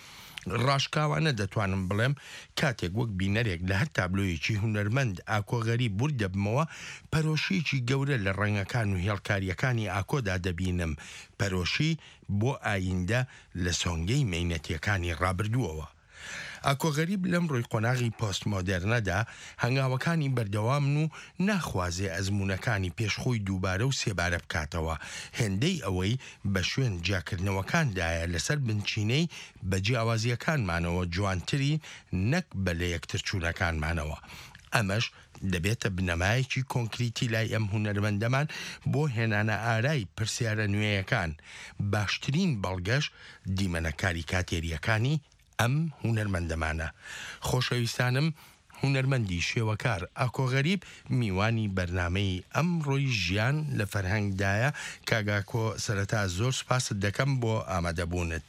Speaker 4: ڕاشکاوانە دەتوانم بڵێم کاتێک وەک بینەرێک لە هەر تابلۆیەکی هونەرمەند ئاکۆغەری بور دەبمەوە، پەرۆشیەکی گەورە لە ڕەنگەکان و هێڵکاریەکانی ئاکۆدا دەبینم، پەرۆشی بۆ ئایندە لە سۆنگەی مەینەتیەکانی ڕابردووەوە. ئاکۆغەریب لەم ڕۆی قۆناغی پۆستمۆدێرنەدا هەنگاوەکانی بەردەوامن و ناخوازێ ئەزمونونەکانی پێشخۆی دووبارە و سێبارە بکاتەوە، هێندەی ئەوەی بە شوێن جاکردنەوەکاندایە لەسەر بنچینەی بە جیاوازیەکانمانەوە جوانتری نەک بە لە یەکتر چوونەکانمانەوە. ئەمەش دەبێتە بنەمایەکی کۆنکریتی لای ئەم هونەرمەندەمان بۆ هێنانە ئارای پرسیارە نوێیەکان. باشترین بەڵگەش دیمەنەکاری کاتێریەکانی ئەم هونەرمەندەمانە. خۆشەویستانم، هونەرمەندی شێوەکار ئاکۆغەریب میوانی بەرنامەی ئەم ڕۆی ژیان لە فەرهەنگدایە. کاگاکۆ سەرەتا زۆر سپاست دەکەم بۆ ئامادەبوونت.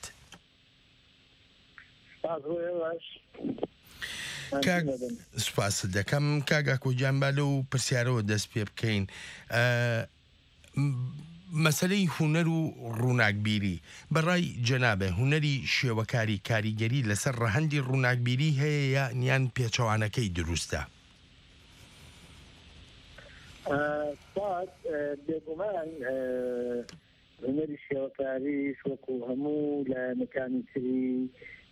Speaker 4: سپاست دەکەم کاگاکۆ گیانبا لەو پرسیارەوە دەست پێ بکەین. مەسەلەی هونەر و ڕووناکبیری بەڕای جەنابێ هونەری شێوەکاری کاریگەری لەسەر ڕەهەندی ڕووناکبیری هەیە یا نیان پێچەوانەکەی دروستە؟
Speaker 19: بێگومان هونەری شێوەکاریش وەکو هەموو لایەنەکانی تری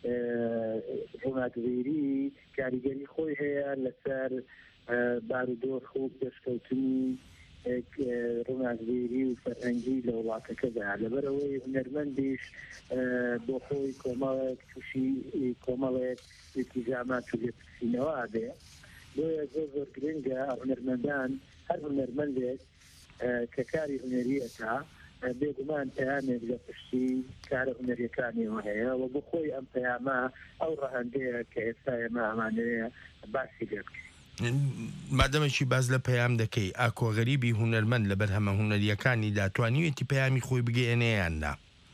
Speaker 19: ڕووناکبیری کاریگەری خۆی هەیە لەسەر بارودۆخ و پێشکەوتنی ڕووناکبیری و فەرهەنگی لە وڵاتەکەدا. لەبەرەوەی هونەرمەندیش بۆ خۆی کۆمەڵێک تووشی کۆمەڵێک ئیلتیزامات و لێپرسینەوە ئابێ، بۆیە زۆر گرنگە هونەرمەندان هەر هونەرمەندێک کە کاری هونەریەکە بێگومان پەیامێک لە پشتی کارە هونەریەکانیەوە هەیە و بۆ خۆی ئەم پەیامە ئەو ڕەهەندەیە کە ئێستا ئێمە ئەمانەیە باسی لێ بکەین.
Speaker 4: مادەمێکی باز لە پەیام دەکەی، ئاکۆغەریبی هونەرمەند لە بەرهەمە هونەریەکانی داتوانیوێتی پەیامی خۆی بگەێنەیاندا؟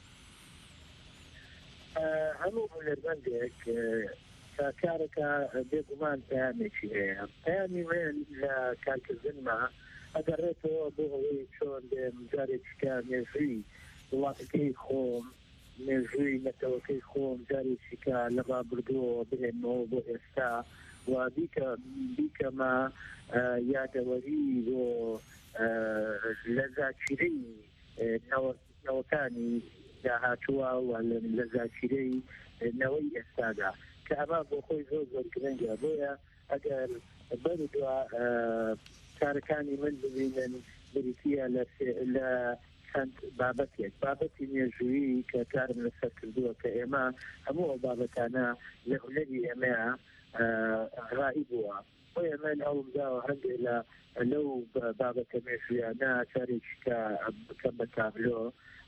Speaker 19: هەموو هونەرمەندێک کە کارەکە بێگومان پەیامێکی هەیە. پەیامی وێن لە کارکردنمە ئەگەڕێتەوە بۆ ئەوەی چۆن دێم جارێکیکە مێژووی وڵاتەکەی خۆم، مێژووی نەتەوەکەی خۆم جارێکیکە لە ڕابردووەوە بهێنەوە بۆ ئێستا و بیکەمە یادەوەری بۆ لە زاچیرەی نەوەکانی داهاتووە و لە زاچیرەی نەوەی ئێستادا کە ئەمە بۆ خۆی زۆر زۆر گرنگە بۆیە ئەگەر بەردووە کارەکانی من ببینن بریتە لە چەند بابەتی مێژوویی کە کارم لەسەر کردووە کە ئێمە هەموو ئەو بابەتانە لە هونەری ئێمەیە ڕایی بووە بۆیە من ئەوم داوە هەندێک لەو بابەتە مێژوویانە چارێکی کە بکەم بە تابلۆ.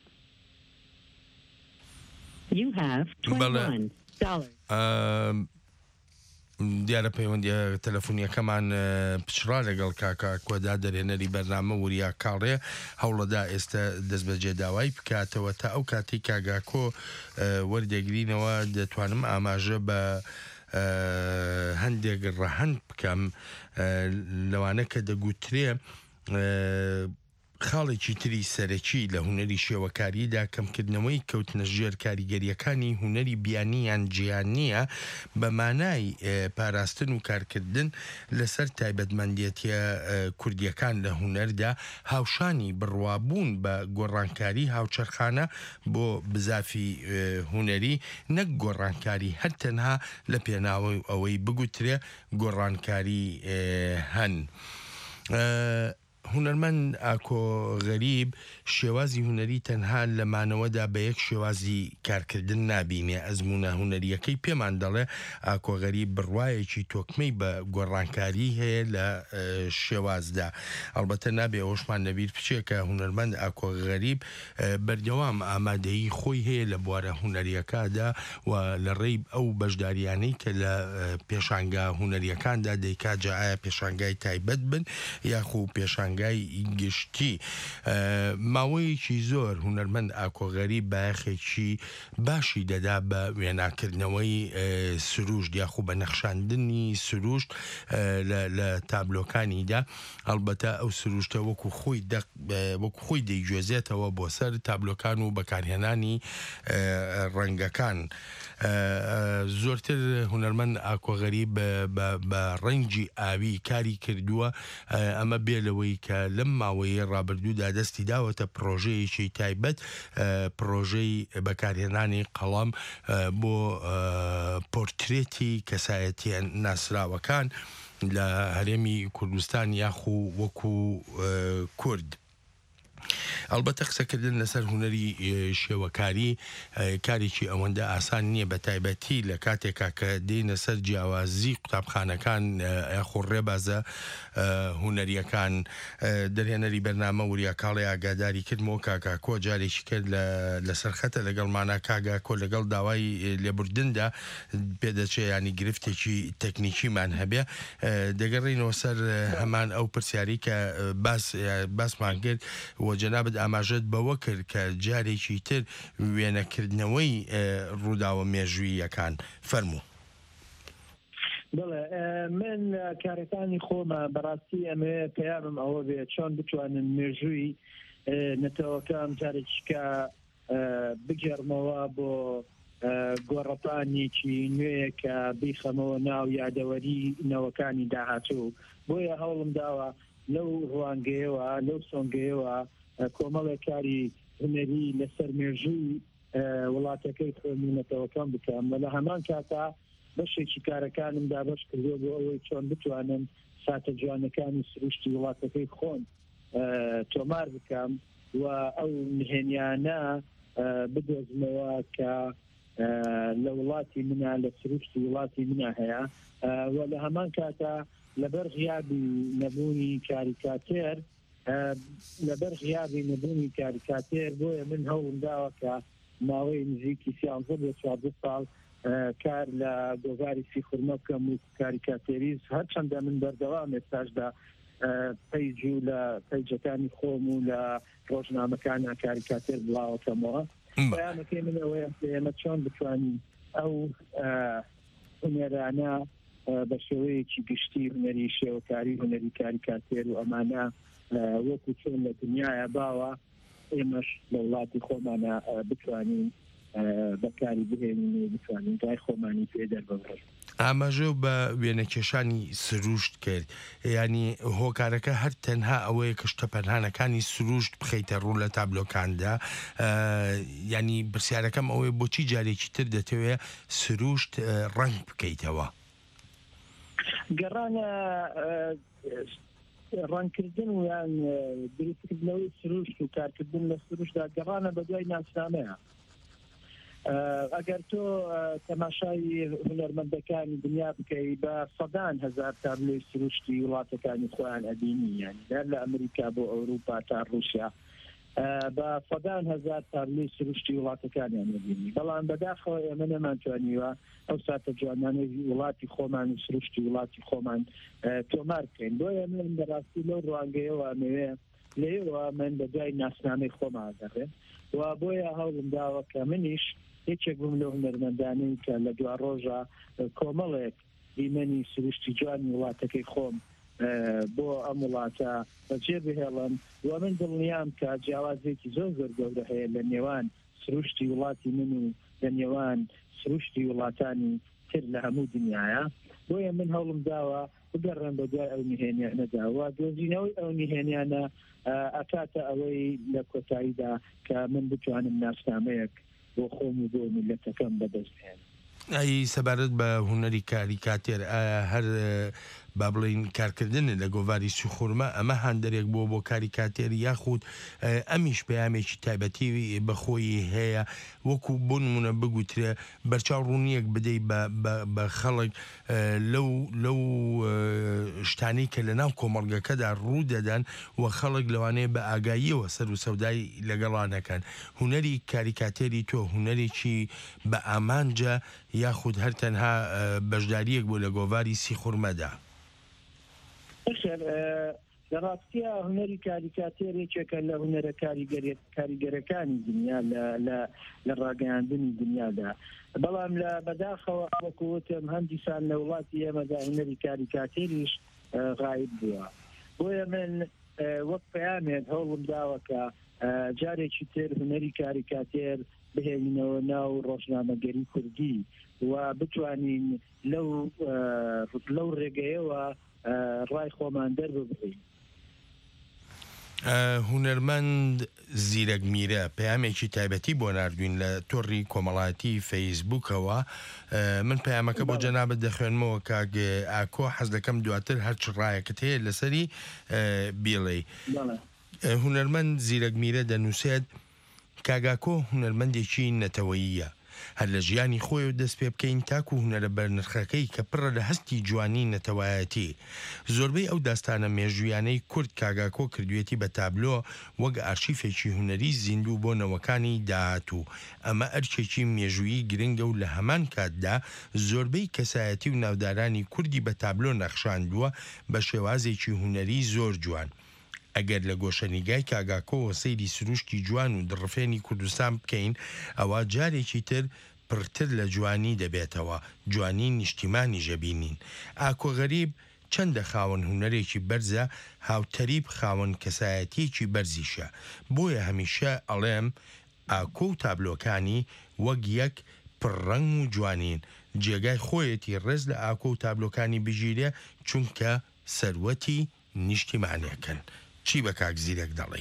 Speaker 4: دیارە پەیوەندی تەلەفۆنیەکەمان پچرا لەگەڵ کاکە کۆدا دەرێنەری بەرنامە وریا کاڕێ هەوڵەدا ئێستا دەست بەجێ داوای بکاتەوە تا ئەو کاتی کاگاکۆ وەردەگرینەوە دەتوانم ئاماژە بە هەندێک ڕەهەند بکەم لەوانە کە دەگوترێ خاڵێکی تری سەرەکی لە هونەری شێوەکاریدا کەمکردنەوەی کەوتنە ژێر کاریگەریەکانی هونەری بیانیان جیانیە بە مانای پاراستن و کارکردن لەسەر تایبەتمەندێتە کوردیەکان لە هونەردا هاوشانی بڕوابوون بە گۆڕانکاری هاوچەرخانە بۆ بزافی هونەری نەک گۆڕانکاری هەر تەنها لە پێناوی ئەوەی بگوترێ گۆڕانکاری هەن. هونەرمەند ئاکۆ غەریب شێوازی هونەری تەنها لەمانەوەدا بە یەک شێوازی کارکردن نابینێ ئەزمونە هونەریەکەی پێمان دەڵێ ئاکۆ غەریب بڕوایەکی تۆکمەی بە گۆڕانکاری هەیە لە شێوازدا ئەڵبەتە نابێ ئەوشمان نەبیر بچێکە هونەرمەند ئاکۆ غەریب بەردەوام ئامادەیی خۆی هەیە لە بوارە هونەریەکەدا و لە ڕێی ئەو بەشداریانەی کە لە پێشانگا هونەریەکاندا دەیکات جا ئایا پێشانگای تایبەت بن یاخو پێشانگای گشتی ماوەیەکی زۆر هونەرمەند ئاکۆ غەریب بایەخێکی باشی دەدا بە وێناکردنەوەی سروشت یاخو بە نەخشاندنی سروشت لە تابلۆکانیدا ئەڵبەتە ئەو سروشتە وەکو خۆی دەیگوێزێتەوە بۆ سەر تابلۆکان و بەکارهێنانی ڕەنگەکان. زۆرتر هونەرمەند ئاکۆ غەریب بە ڕەنگی ئاوی کاری کردووە ئەمە بێ لەوەی کە لەم ماوەیە ڕابردوودا دەستی داوەتە پرۆژەیەکی تایبەت پرۆژەی بەکارهێنانی قەڵام بۆ پۆرترێتی کەسایەتیان ناسراوەکان لە هەرێمی کوردستان یاخو وەکو کورد. ئەلبەتە قسەکردن لەسەر هونەری شێوەکاری کارێکی ئەوەندە ئاسان نییە بە تایبەتی لە کاتێکا کە دێنە سەر جیاوازی قوتابخانەکان یاخۆ ڕێبازە هونەریەکان. دەرهێنەری بەرنامە وریا کاڵی ئاگاداری کردمەوە کاکۆ جارێکی کرد لە سەرخەتە لەگەڵمانە کاگاکۆ لەگەڵ داوای لێبوردندا پێدەچێ ینی گرفتێکی تەکنیکیمان هەبێ دەگەڕینەوە سەر هەمان ئەو پرسیاری کە باسمان کرد و جەنابەت ئاماژەت بەوە کرد کە جارێکی تر وێنەکردنەوەی ڕووداوە مێژوویەکان فەرموو.
Speaker 19: بڵێ من کارەکانی خۆمە بەڕاستی ئەمێ پێیانم ئەوە بێ چۆن بتوانن مێژووی نەتەوەکەم جارێکیکە بگەڕمەوە بۆ گۆڕەپانێکی نوێیە کە بیخەمەوە ناو یادەوەری نەوەکانی داهاتوو بۆیە هەوڵم داوە لەو ڕوانگەیەوە لەو سۆنگەیەوە کۆمەڵێک کاری هونەری لەسەر مێژووی وڵاتەکەی خۆمینەتەوەکان بکەم لە هەمان کاتا بەشێکی کارەکانمدا بەش کردو بۆ ئەوەی چۆن بتوانم ساتە جوانەکانی سروشتی وڵاتەکەی خۆن تۆمار بکەم و ئەو نهێنیانە بدۆزمەوە کە لە وڵاتی منە لە سروشتی وڵاتی منە هەیە و لە هەمان کاتا لەبەر غیابی نەبوونی کاریکاتێر بۆیە من هەوڵم داوە کە ماوەی نزیکی 13 ساڵ کار لە گۆڤاری سیخورمە بکەم و کاریکاتێریز هەرچەندە من بەردەوام ئێستاشدا پەیج و لە پەیجەکانی خۆم و لە ڕۆژنامەکانە کاریکاتێر بڵاوەکەمەوە. بەیانەکەی من ئەوەیە ئێمە چۆن بتوانین ئەو هونەرانە بە شێوەیەکی گشتی هونەری شێوەکاری هونەری کاریکاتێر و ئەمانە وەکو چۆن لە دنیاە باوە ئێمەش لە وڵاتی خۆمانە بتوانین بەکاری بهێنین و بتوانین گای خۆمانی پێ دەربڕین.
Speaker 4: ئاماژە بە وێنەکێشانی سروشت کرد ینی هۆکارەکە هەر تەنها ئەوەیە کە شتە پەنهانەکانی سروشت بخەیتە ڕوو لە تابلۆکاندا ینی پرسیارەکەم ئەوەی بۆچی جارێکی تر دەتەوێت سروشت ڕنگ بکەیتەوە
Speaker 19: گەڕانە ڕەنگکردن و یان دروستکردنەوەی سروشت و کارکردن لە سروشتدا گەڕانە بە دوای ناسنامەیە ئەگەر تۆ تەماشای هونەرمەندەکانی دنیا بکەی بە سەدان هەزار تابلۆی سروشتی وڵاتەکانی خۆیان ئەبینی یانی لە ئەمریکا بۆ ئەوروپا تا ڕووسیا بە سەدان هەزار تابلۆی سروشتی وڵاتەکانیان ئەبینی بەڵام بەداخەوە ئێمە نەمانتوانیوە ئەو ساتە جوانانەی وڵاتی خۆمان و سروشتی وڵاتی خۆمان تۆمار بکەین بۆیە من بەڕاستی لەو ڕوانگەیەوە ئەمەوێ لێەوە من بە دوای ناسنامەی خۆمان دەڕێن و بۆیە هەوڵم داوە کە منیش هیچێک بووم لە هونەرمەندانەی کە لە دوا ڕۆژە کۆمەڵێک دیمەنی سروشتی جوانی وڵاتەکەی خۆم بۆ ئەم وڵاتە بەجێ بهێڵن و من دڵنیام کە جیاوازێکی زۆر زۆر گەورە هەیە لە نێوان سروشتی وڵاتی من و لە نێوان سروشتی وڵاتانی تر لە هەموو دنیاە بۆیە من هەوڵم داوە بگەڕێن بە دوای ئەو نهێنیانەداوە دۆزینەوەی ئەو نهێنیانە ئەکاتە ئەوەی لە کۆتاییدا کە من بتوانم ناسنامەیەک بۆ خۆم و بۆ میلەتەکەم بەدەستهێن
Speaker 4: ئەی سەبارەت بە هونەری کاریکاتێر هەر با بڵین کارکردن لە گۆڤاری سوخورمە ئەمە هەندێک بۆ کاریکاتێر یاخود ئەمیش پەیامێکی تایبەتی بەخۆی هەیە وەکو بۆ نمونە بگوترێ بەرچاو ڕوونیەک بدەی بە خەڵک لەو شتانی کە لە ناو کۆمەڵگەکەدا ڕوو دەدەن و خەڵک لەوانەیە بە ئاگاییەوە سەر و سەودای لەگەڵانەکەن هونەری کاریکاتێری تۆ هونەرێکی بە ئامانجە یاخود هەر تەنها بەشداریەک بۆ لە گۆڤاری سیخورمەدا
Speaker 19: لە ڕاستیە هونەری کاریکاتێرێکێکە لە هونەرە کاریگەرەکانی دنیا لە ڕاگەیاندنی دنیادا بەڵام لە بەداخەوە وەکوتم هەندیسان لە وڵاتی ئێمەدا هونەری کاریکاتێریش غایب بووە بۆیە من وەک پەیامێک هەوڵم داوەکە جارێکی تر هونەری کاریکاتێر بهێنینەوە ناو ڕۆژنامەگەری کوردی و بتوانین لەو ڕێگەیەوە ڕای خۆمان دەرببڕین
Speaker 4: هونەرمەند زیرەک میرە پەیامێکی تایبەتی بۆ ناردوین لە تۆڕی کۆمەڵایەتی فەیسبووکەوە من پەیامەکە بۆ جەنابەت دەخوێنمەوە کاک ئاکۆ حەز دەکەم دواتر هەرچ ڕایەکەت هەیە لەسەری بیڵێ هونەرمەند زیرەک میرە دەنووسێت کاگاکۆ هونەرمەندێکی نەتەوەییە هەر لە ژیانی خۆی و دەست پێ بکەین تاکو هونەرە بەرنرخەکەی کە پڕە لە هەستی جوانی نەتەوایەتی زۆربەی ئەو داستانە مێژویانەی کورد کاگاکۆ کردوێتی بە تابلۆ وەک ئارشیفێکی هونەری زیندوو بۆ نەوەکانی داهاتوو ئەمە ئەرچێکی مێژویی گرنگە و لە هەمان کاتدا زۆربەی کەسایەتی و ناودارانی کوردی بە تابلۆ نەخشاندووە بە شێوازێکی هونەری زۆر جوان ئەگەر لە گۆشەنیگای کاگاکۆ سەیری سروشتی جوان و دڕفێنی کوردستان بکەین ئەوە جارێکی تر پڕتر لە جوانی دەبێتەوە جوانی نیشتیمانی ژەبینین ئاکۆ غەریب چەندە خاوەن هونەرێکی بەرزە هاوتەریب خاوەن کەسایەتیەکی بەرزیشە بۆیە هەمیشە ئەڵێم ئاکۆ و تابلۆکانی وەک یەک پڕڕەنگ و جوانین جێگای خۆیەتی ڕێز لە ئاکۆ و تابلۆکانی بژیرێ چونکە سەروەتی نیشتیمانیەکەن چی بە کاک زیرەک دەڵێ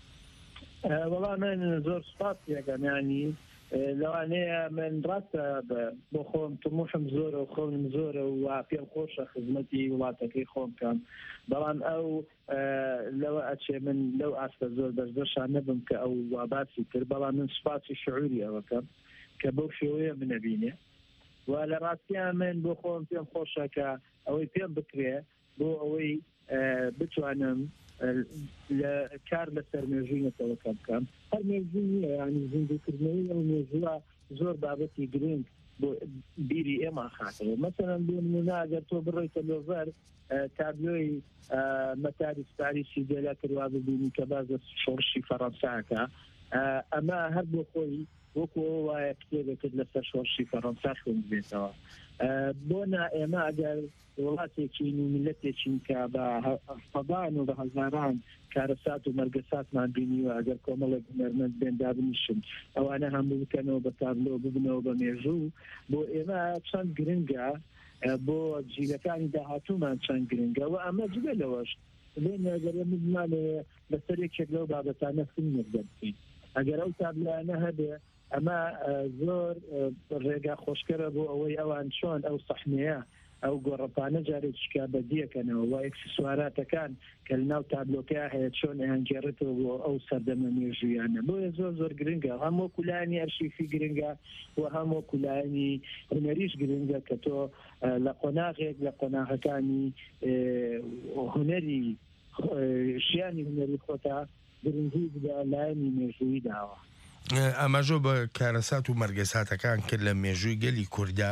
Speaker 19: وەڵام من زۆر سپاس یەگەمانی لەوانەیە من ڕاستە بۆ خۆم تموشم زۆرە و خۆم زۆرە و پێم خۆشە خزمەتی وڵاتەکەی خۆم بکەم بەڵام ئەو لەوە ئەچێ من لەو ئاستە زۆر بەشدەشان نەبم کە ئەو واباسی کرد بەڵام من سپاسی شعوری ئەوەکەم کە بەو شێوەیە منەبینێ و لە ڕاستیان من بۆ خۆم پێم خۆشە کە ئەوەی پێم بکرێ بۆ ئەوەی بتوانم لە کار لەسەر مێژوویەتەوەکە بکەم هەر مێژوو نییە ینی زیندوکردنەوەی ئەو مێژووە زۆر بابەتی گرنگ بۆ بیری ئێمە خاتەوە مەسەڵەن بۆ نمونە ئەگەر تۆ بڕۆیتە لۆڤەر تابلۆی مەتاری سپاریسی دێلا کردوا ببینی کە بازە شۆڕشی فەڕەنساکە ئەمە هەر بۆ خۆی وەکو وایە کتێبێکت لەسەر شۆڕشی فەڕەنسا خوێندبێتەوە بۆ ئێمە ئەگەر وڵاتێکین و میلەتێکین کە بە سەدان و بە هەزاران کارەسات و مەرگەساتمان بینی و ئەگەر کۆمەڵێک هونەرمەند بێندا بنیشن ئەوانە هەموو بکەنەوە بە تابلۆ ببنەوە بە مێژوو بۆ ئێمە چەند گرنگە بۆ جیلەکانی داهاتوومان چەند گرنگە و ئەمە جگە لەوەش بێنەگەرمانەیە لەسەر یەکێک لەو بابەتانە فیلمێک دەبین ئەگەر ئەو تابلانە هەبێ ئەمە زۆر ڕێگا خۆشکەرە بۆ ئەوەی ئەوان چۆن ئەو سەحنەیە ئەو گۆڕەپانە جارێکیکا بەدیەکەنەوە و ئەکسسواراتەکان کە لە ناو تابلۆکە هەیە چۆن ئەیانگێڕێتەوە بۆ ئەو سەردەمە مێژوویانە بۆیە زۆر گرنگە هەموو کولانی ئەرشیفی گرنگە و هەموو کولانی هونەریش گرنگە کە تۆ لە قۆناغێک لە قۆناغەکانی هونەری ژیانی هونەری خۆتا گرنگی بدە لایەنی مێژووی داوە
Speaker 4: ئەمەژۆ بە کارەسات و مەرگەساتەکان کرد لە مێژووی گەلی کووردا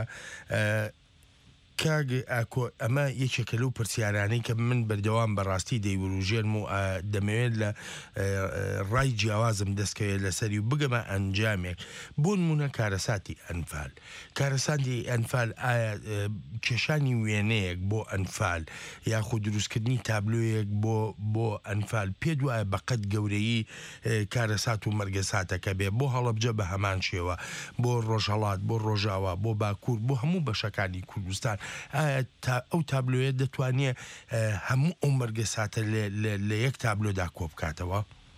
Speaker 4: ئەمە یەکێکە لەو پرسیارانەی کە من بەردەوام بەڕاستی دەیوروژێنم و دەمەوێت لە ڕای جیاوازم دەستکەوێت لەسەری و بگەمە ئەنجامێک بۆ نمونە کارەساتی ئەنفال کارەساتی ئەنفال ئایا کێشانی وێنەیەک بۆ ئەنفال یاخود دروستکردنی تابلۆیەک بۆ ئەنفال پێ دوایە بەقەت گەورەی کارەسات و مەرگەساتەکە بێ بۆ هەڵەبجە بە هەمان شێوە بۆ ڕۆژهەڵات بۆ ڕۆژاوە بۆ باکوور بۆ هەموو بەشەکانی کوردستان ئەو تابلۆیە دەتوانێت هەموو ئەو مەرگەساتە لە یەک تابلۆدا کۆ بکاتەوە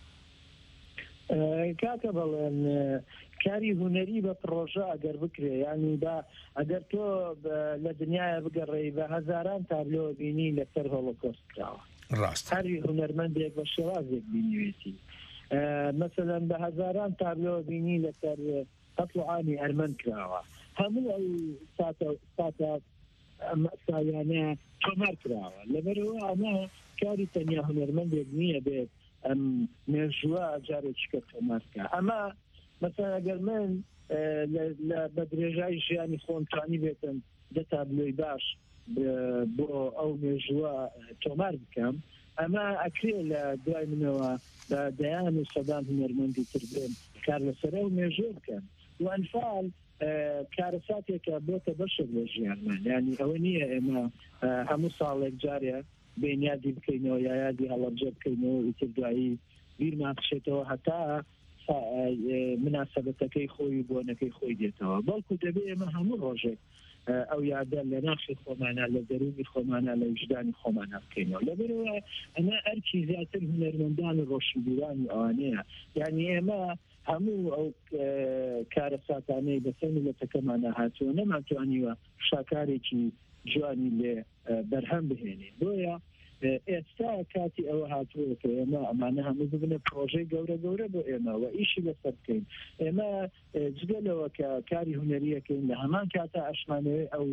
Speaker 19: کاکە بەڵێن کاری هونەری بە پرۆژە ئەگەر بکرێ ینی ئەگەر تۆ لە دنیاە بگەڕێی بە هەزاران تابلۆ بینی لەسەر هۆڵۆکۆست کراوە
Speaker 4: ڕاست
Speaker 19: هەری هونەرمەندێک بە شێوازێک بینیوێتی مەسەلەن بە هەزاران تابلۆ بینی لەسەر قەتڵعانی ئەرمەند کراوە هەموو ئەو ساتە سایانە تۆمار کراوە لەبەرەوە ئەمە کاری تەنیا هونەرمەندێک نییە بێت ئەم مێژووە جارێکیکە تۆمارکە ئەمە مەسەلا ئەگەر من بە درێژای ژیانی خۆمتوانی بێتم دە تابلۆی باش بۆ ئەو مێژووە تۆمار بکەم ئەمە ئەکرێ لە دوای منەوە بە دەیان و سەدان هونەرمەندی تر بێن کار لەسەر ئەو مێژوو بکەن و ئەنفال کارەساتێکە بۆتە بەشێک لە ژیانمان ینی ئەوە نییە ئێمە هەموو ساڵێک جارێ بێنیادی بکەینەوە یا یادی هەڵەبجە بکەینەوە ئیتر دوایی بیرمان بشێتەوە هەتا مناسبەتەکەی خۆی بۆنەکەی خۆی دێتەوە بەڵکو دەبێ ئێمە هەموو ڕۆژێک ئەو یادە لە ناخی خۆمانە لە دەروونی خۆمانە لە وجدانی خۆمانە بکەینەوە لەبەرەوە ئەمە ئەرکی زیاتر هونەرمەندان و ڕۆشنبیرانی ئەوانەیە یعنی ئێمە هەموو ئەو کارەساتانەی بەسەر میلەتەکەمانە هاتووە نەماتوانیوە شاکارێکی جوانی لێ بەرهەم بهێنێ بۆیە ئێستا کاتی ئەوە هاتووە کە ئێمە ئەمانە هەموو ببنە پرۆژەی گەورە بۆ ئێمە و ئیشی لەسەر بکەین ئێمە جگەلەوە کە کاری هونەریەکەین لە هەمان کاتە ئەشمانەوەی ئەو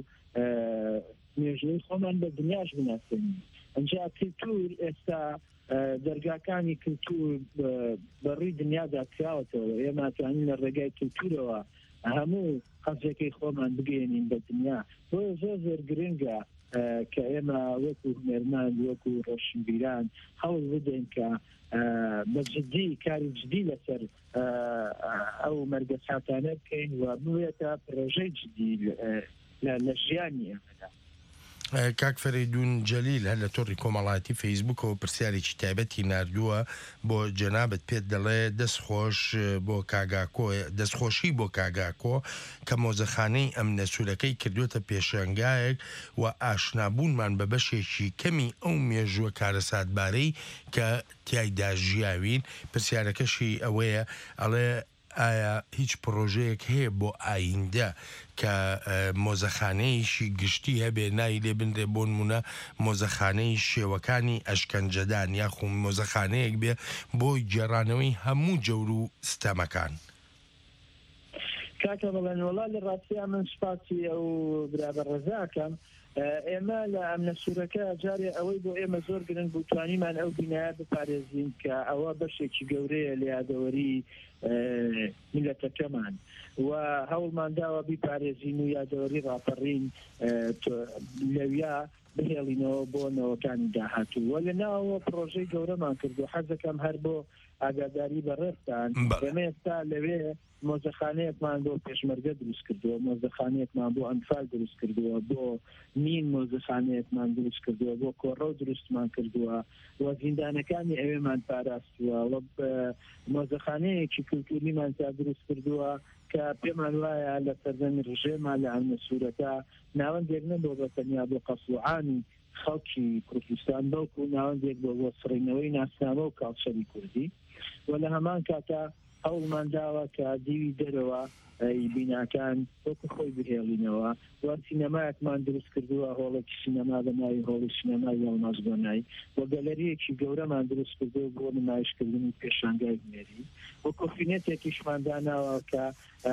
Speaker 19: مێژووی خۆمان بە دنیاش بناسێنین ئەنجا کلتور ئێستا دەرگاکانی کلتور بەڕووی دنیادا کراوەتەوە ئێمە توانین لە ڕێگای کلتورەوە هەموو قەزێکی خۆمان بگەێنین بە دنیا بۆ زۆر گرنگە کە ئێمە وەکو هونەرمەند وەکو ڕۆشنبیران هەوڵ بدەین کە بە جدی کاری جدی لەسەر ئەو مەرگەساتانە بکەین و بوێتە پرۆژەی جدی لە ژیانی ئێمەدا
Speaker 4: کاک فەریدون جەلیل هەر لە تۆڕی کۆمەڵایەتی فەیسبووکەوە پرسیارێکی تایبەتی ناردووە بۆ جەنابەت پێت دەڵێ دەستخۆشی بۆ کاگاکۆ کە مۆزەخانەی ئەم نەسوولەکەی کردوێتە پێشەنگایەک و ئاشنابوونمان بە بەشێکی کەمی ئەو مێژووە کارەساتبارەی کە تیایدا ژیاوین پرسیارەکەشی ئەوەیە ئەڵێ ئایا هیچ پرۆژەیەک هەیە بۆ ئایندە کە مۆزەخانەیەشی گشتی هەبێ نای لێ بنرێ بۆ نمونە مۆزەخانەی شێوەکانی ئەشکەنجەدان یاخو مۆزەخانەیەک بێ بۆی گێڕانەوەی هەموو جەور و ستەمەکان
Speaker 19: کاکە بەڵێن وەڵا لە ڕاستیە من سپاسی ئەو برابە ڕێزاکەم ئێمە لە ئەم نەسوورەکە جارێ ئەوەی بۆ ئێمە زۆر گرنگ بوو توانیمان ئەو بینایە بپارێزین کە ئەوە بەشێکی گەورەیە لە یادەوەری میلەتەکەمان و هەوڵمان داوە بیپارێزین و یادەوەری ڕاپەڕین لەویا بهێڵینەوە بۆ نەوەکانی داهاتوو وە لە ناوەوە پرۆژەی گەورەمان کردو حەزەکەم هەر بۆ ئاگاداری بەڕێستان ئێمە ئێستا لەوێ مۆزەخانەیەکمان بۆ پێشمەرگە دروست کردووە مۆزەخانەیەکمان بۆ ئەنفال دروست کردووە بۆ مین مۆزەخانەیەکمان دروست کردووە بۆ کۆڕە دروستمان کردووە و زیندانەکانی ئەوێمان پاراستووە وە مۆزەخانەیەکی کولتوریمان تا دروست کردووە کە پێمان وایە لە سەردەمی ڕژێمان لە ئەمنەسوورەکە ناوەندێک نەبوو بە تەنیا بۆ قەسوعانی خەڵکی کوردستان بەڵکو ناوەندێک بۆ سڕینەوەی ناسنامە و کاڵچەری کوردی و لە هەمان کاتە هەوڵمان داوە کە دیوی دەرەوە بیناکان وەکو خۆی بهێڵینەوە و سینەمایەکمان دروست کردووە هۆڵێکی سینەما بە ناوی هۆڵی سینەمای هەڵمازگۆنایی و گەلەریەکی گەورەمان دروست کردو بۆ نمایشکردنی پێشانگای هونەری و کۆفینێتێکیشمان داناوە کە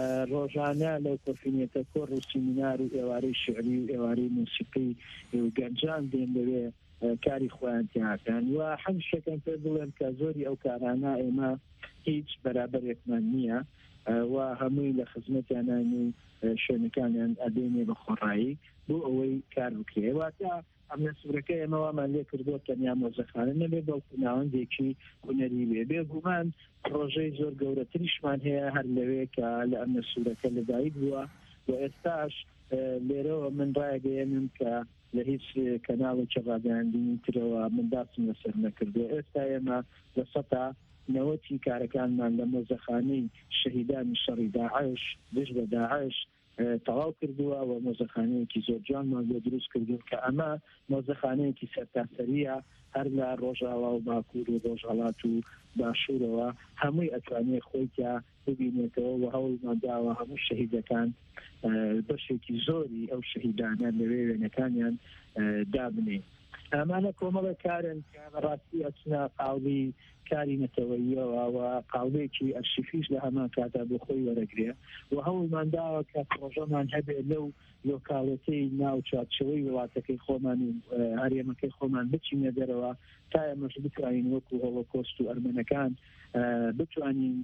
Speaker 19: ڕۆژانە لەو کۆفینێتە کۆڕ و سیمینار و ئێوارەی شعری و ئێوارەی موسیقی و گەنجان دێن لەوێ کاری خۆیان تیاکەن و هەم شتێکم پێ بڵێم کە زۆری ئەو کارانە ئێمە هیچ بەرابەرێکمان نییە و هەمووی لە خزمەتیانان و شوێنەکانیان ئەدێنێ بە خۆڕایی بۆ ئەوەی کار بکرێ واتە ئەمنەسوورەکە ئێمەوامان لێ کردووە تەنیا مۆزەخانە نەبێ بەڵکو ناوەندێکی هونەری بێ بێگومان پرۆژەی زۆر گەورەتریشمان هەیە هەر لەوێ کە لە ئەمنەسوورەکە لەدایک بووە و ئێستاش لێرەوە من ڕایگەیەنم کە لە هیچ کەناڵێکی ڕاگەیاندنی ترەوە من داچم لەسەر نەکردووە ئێستا ئێمە لە سەتا نەوەتی کارەکانمان لە مۆزەخانەی شەهیدانی شەڕی داعش دژ بە داعش تەواو کردووە و مۆزەخانەیەکی زۆر جوانمان بۆ دروست کردوون کە ئەمە مۆزەخانەیەکی سەرتاسەریە هەر لە ڕۆژاوا و باکوور و ڕۆژهەڵات و باشوورەوە هەمووی ئەتوانێت خۆیتیا ببینێتەوە و هەوڵمان داوە هەموو شەهیدەکان بەشێکی زۆری ئەو شەهیدانە لەوێ وێنەکانیان دابنێ ئەمانە کۆمەڵە کارن کە بەڕاستی ئەچنە قاڵی کاری نەتەوەییەوە و قاڵێکی ئەرشیفیش لە هەمان کاتا بۆ خۆی وەرەگرێ و هەوڵمان داوە کە پرۆژەمان هەبێت لەو لۆکاڵەتەی ناو چارچەوەی وڵاتەکەی خۆمان و هەرێمەکەی خۆمان بچینە دەرەوە تا ئێمەش بتوانین وەکو هۆڵۆکۆست و ئەرمەنەکان بتوانین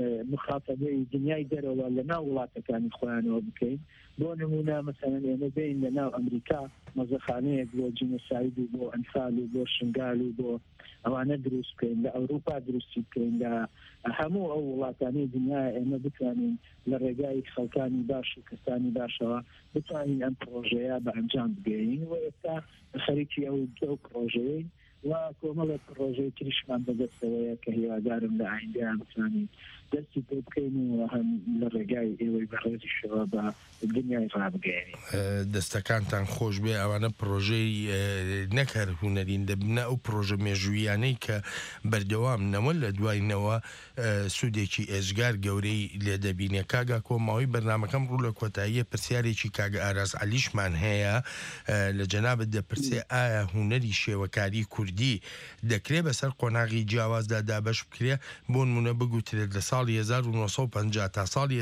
Speaker 19: مخاتەبەی دنیای دەرەوە لە ناو وڵاتەکانی خۆیانەوە بکەین بۆ نمونە مەسەڵەن ئێمە بین لە ناو ئەمریکا مۆزەخانەیەک بۆ جینۆساید و بۆ ئەنفال و بۆ شنگال و بۆ ئەوانە دروست بکەین لە ئەوروپا دروستی بکەین لە هەموو ئەو وڵاتانی دنیا ئێمە بتوانین لە ڕێگای خەڵکانی باش و کەسانی باشەوە بتوانین ئەم پرۆژەیە بە ئەنجام بگەین و ئێستا خەریکی ئەو پرۆژەیە و کۆمەڵە پرۆژەی تریشمان بەدەستەوەیە کە هیوادارم لە ئایندەیان بتوانین دەستی پێ بکەین و هەم لە ڕێگای ئێوەی بەڕێزیشەوە بە دنیای ڕابگەێنین
Speaker 4: دەستەکانتان خۆش بێ ئەوانە پرۆژەی نەکار هونەرین دەبنە ئەو پرۆژە مێژوویانەی کە بەردەوام نەوە لە دوایینەوە سوودێکی ئێژگار گەورەی لێدەبینێ کاگا کۆماوی بەرنامەکەم ڕوو لە کۆتاییە پرسیارێکی کاگە ئاراز عەلیشمان هەیە لە جەنابەت دەپرسێ ئایا هونەری شێوەکاری کوردی دەکرێت بەسەر قۆناغی جیاوازدا دابەش بکرێ بۆ نمونە بگوترێت لە ساڵی 1950 تا ساڵی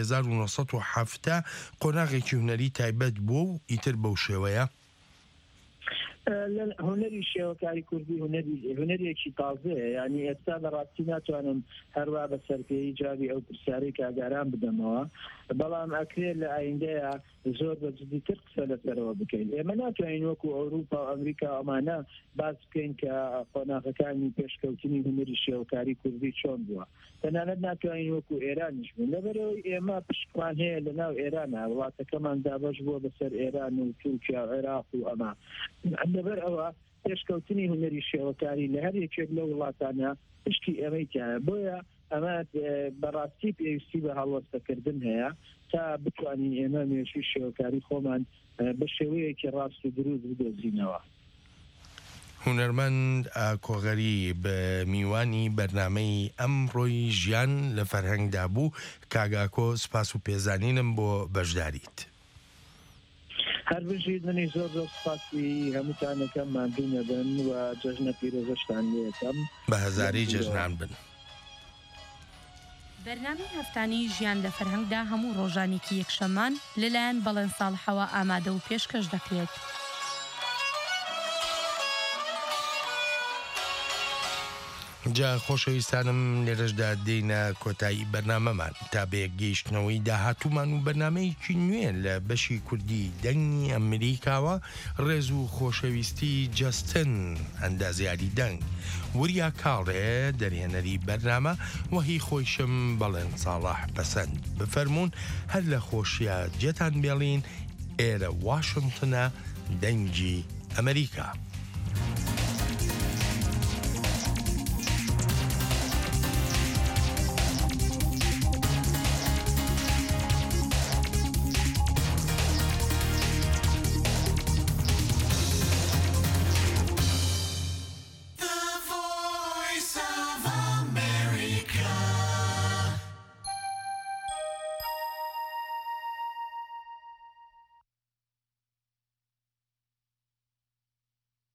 Speaker 4: 1970 قۆناغێکی هونەری تایبەت بووە و ئیتر بەو شێوەیە
Speaker 19: هونەری شێوەکاری کوردی هونەرێکی تازەیە ینی ئێستا لە ڕاستی ناتوانم هەروە بە سەرپێی جاوی ئەو پرسیارەی کاگاران بدەمەوە بەڵام ئەکرێت لە ئایندەیە زۆر بەجددیتر قسە لەسەرەوە بکەین ئێمە ناتوانین وەکو ئەوروپا و ئەمریکا ئەمانە باس بکەین کە قۆناغەکانی پێشکەوتنی هونەری شێوەکاری کوردی چۆن بووە تەنانەت ناتوانین وەکو ئێرانیش بوون لەبەرەوەی ئێمە پشتمان هەیە لە ناو ئێرانە وڵاتەکەمان دابەش بووە بەسەر ئێران و تورکیا و عێراق و ئەمە لەبەر ئەوە پێشکەوتنی هونەری شێوەکاری لە هەر یەکێک لە وڵاتانە پشتی ئێمەی تایە بۆیە ئەمە بەڕاستی پێویستی بە هەڵوەستەکردن هەیە تا بتوانین ئێمە مێژووی شێوەکاری خۆمان بە شێوەیەکی ڕاست و دروست بدۆزینەوە
Speaker 4: هونەرمەند کۆغەری بە میوانی بەرنامەی ئەمڕۆی ژیان لە فەرهەنگدا بوو کاگاکۆ سپاس و پێزانینم بۆ بەشداریت
Speaker 19: هەر بژید منی زۆر زۆر سپاسی هەمووتانەکەم ماندوو نەبن و جەژنە پیرۆزەشتان لێتم
Speaker 4: بە هەزاری جەژنان بن
Speaker 18: بەرنامەی هەفتانەی ژیان لە فەرهەنگدا هەموو ڕۆژانێکی یەکشەمان لەلایەن بەڵێن ساڵحەوە ئامادە و پێشکەش دەکرێت.
Speaker 4: جا خۆشەویستانم لێرەشدا دێنە کۆتایی بەرنامەمان تا بێگەیشتنەوەی داهاتوومان و بەرنمەیەکی نوێن لە بەشی کوردی دەنگی ئەمریکاوە ڕێز و خۆشەویستی جەستن ئەندازیاری دەنگ وریا کاڵێ دەرهێنەری بەرنامە وەهی خۆیشم بەڵێن ساڵح پەسەند بفەرمونون هەر لە خۆشیە جێتان بێڵین ئێرە واشنگتنە دەنگی ئەمریکا.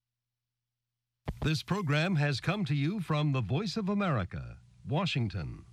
Speaker 20: This program has come to you from the Voice of America, Washington.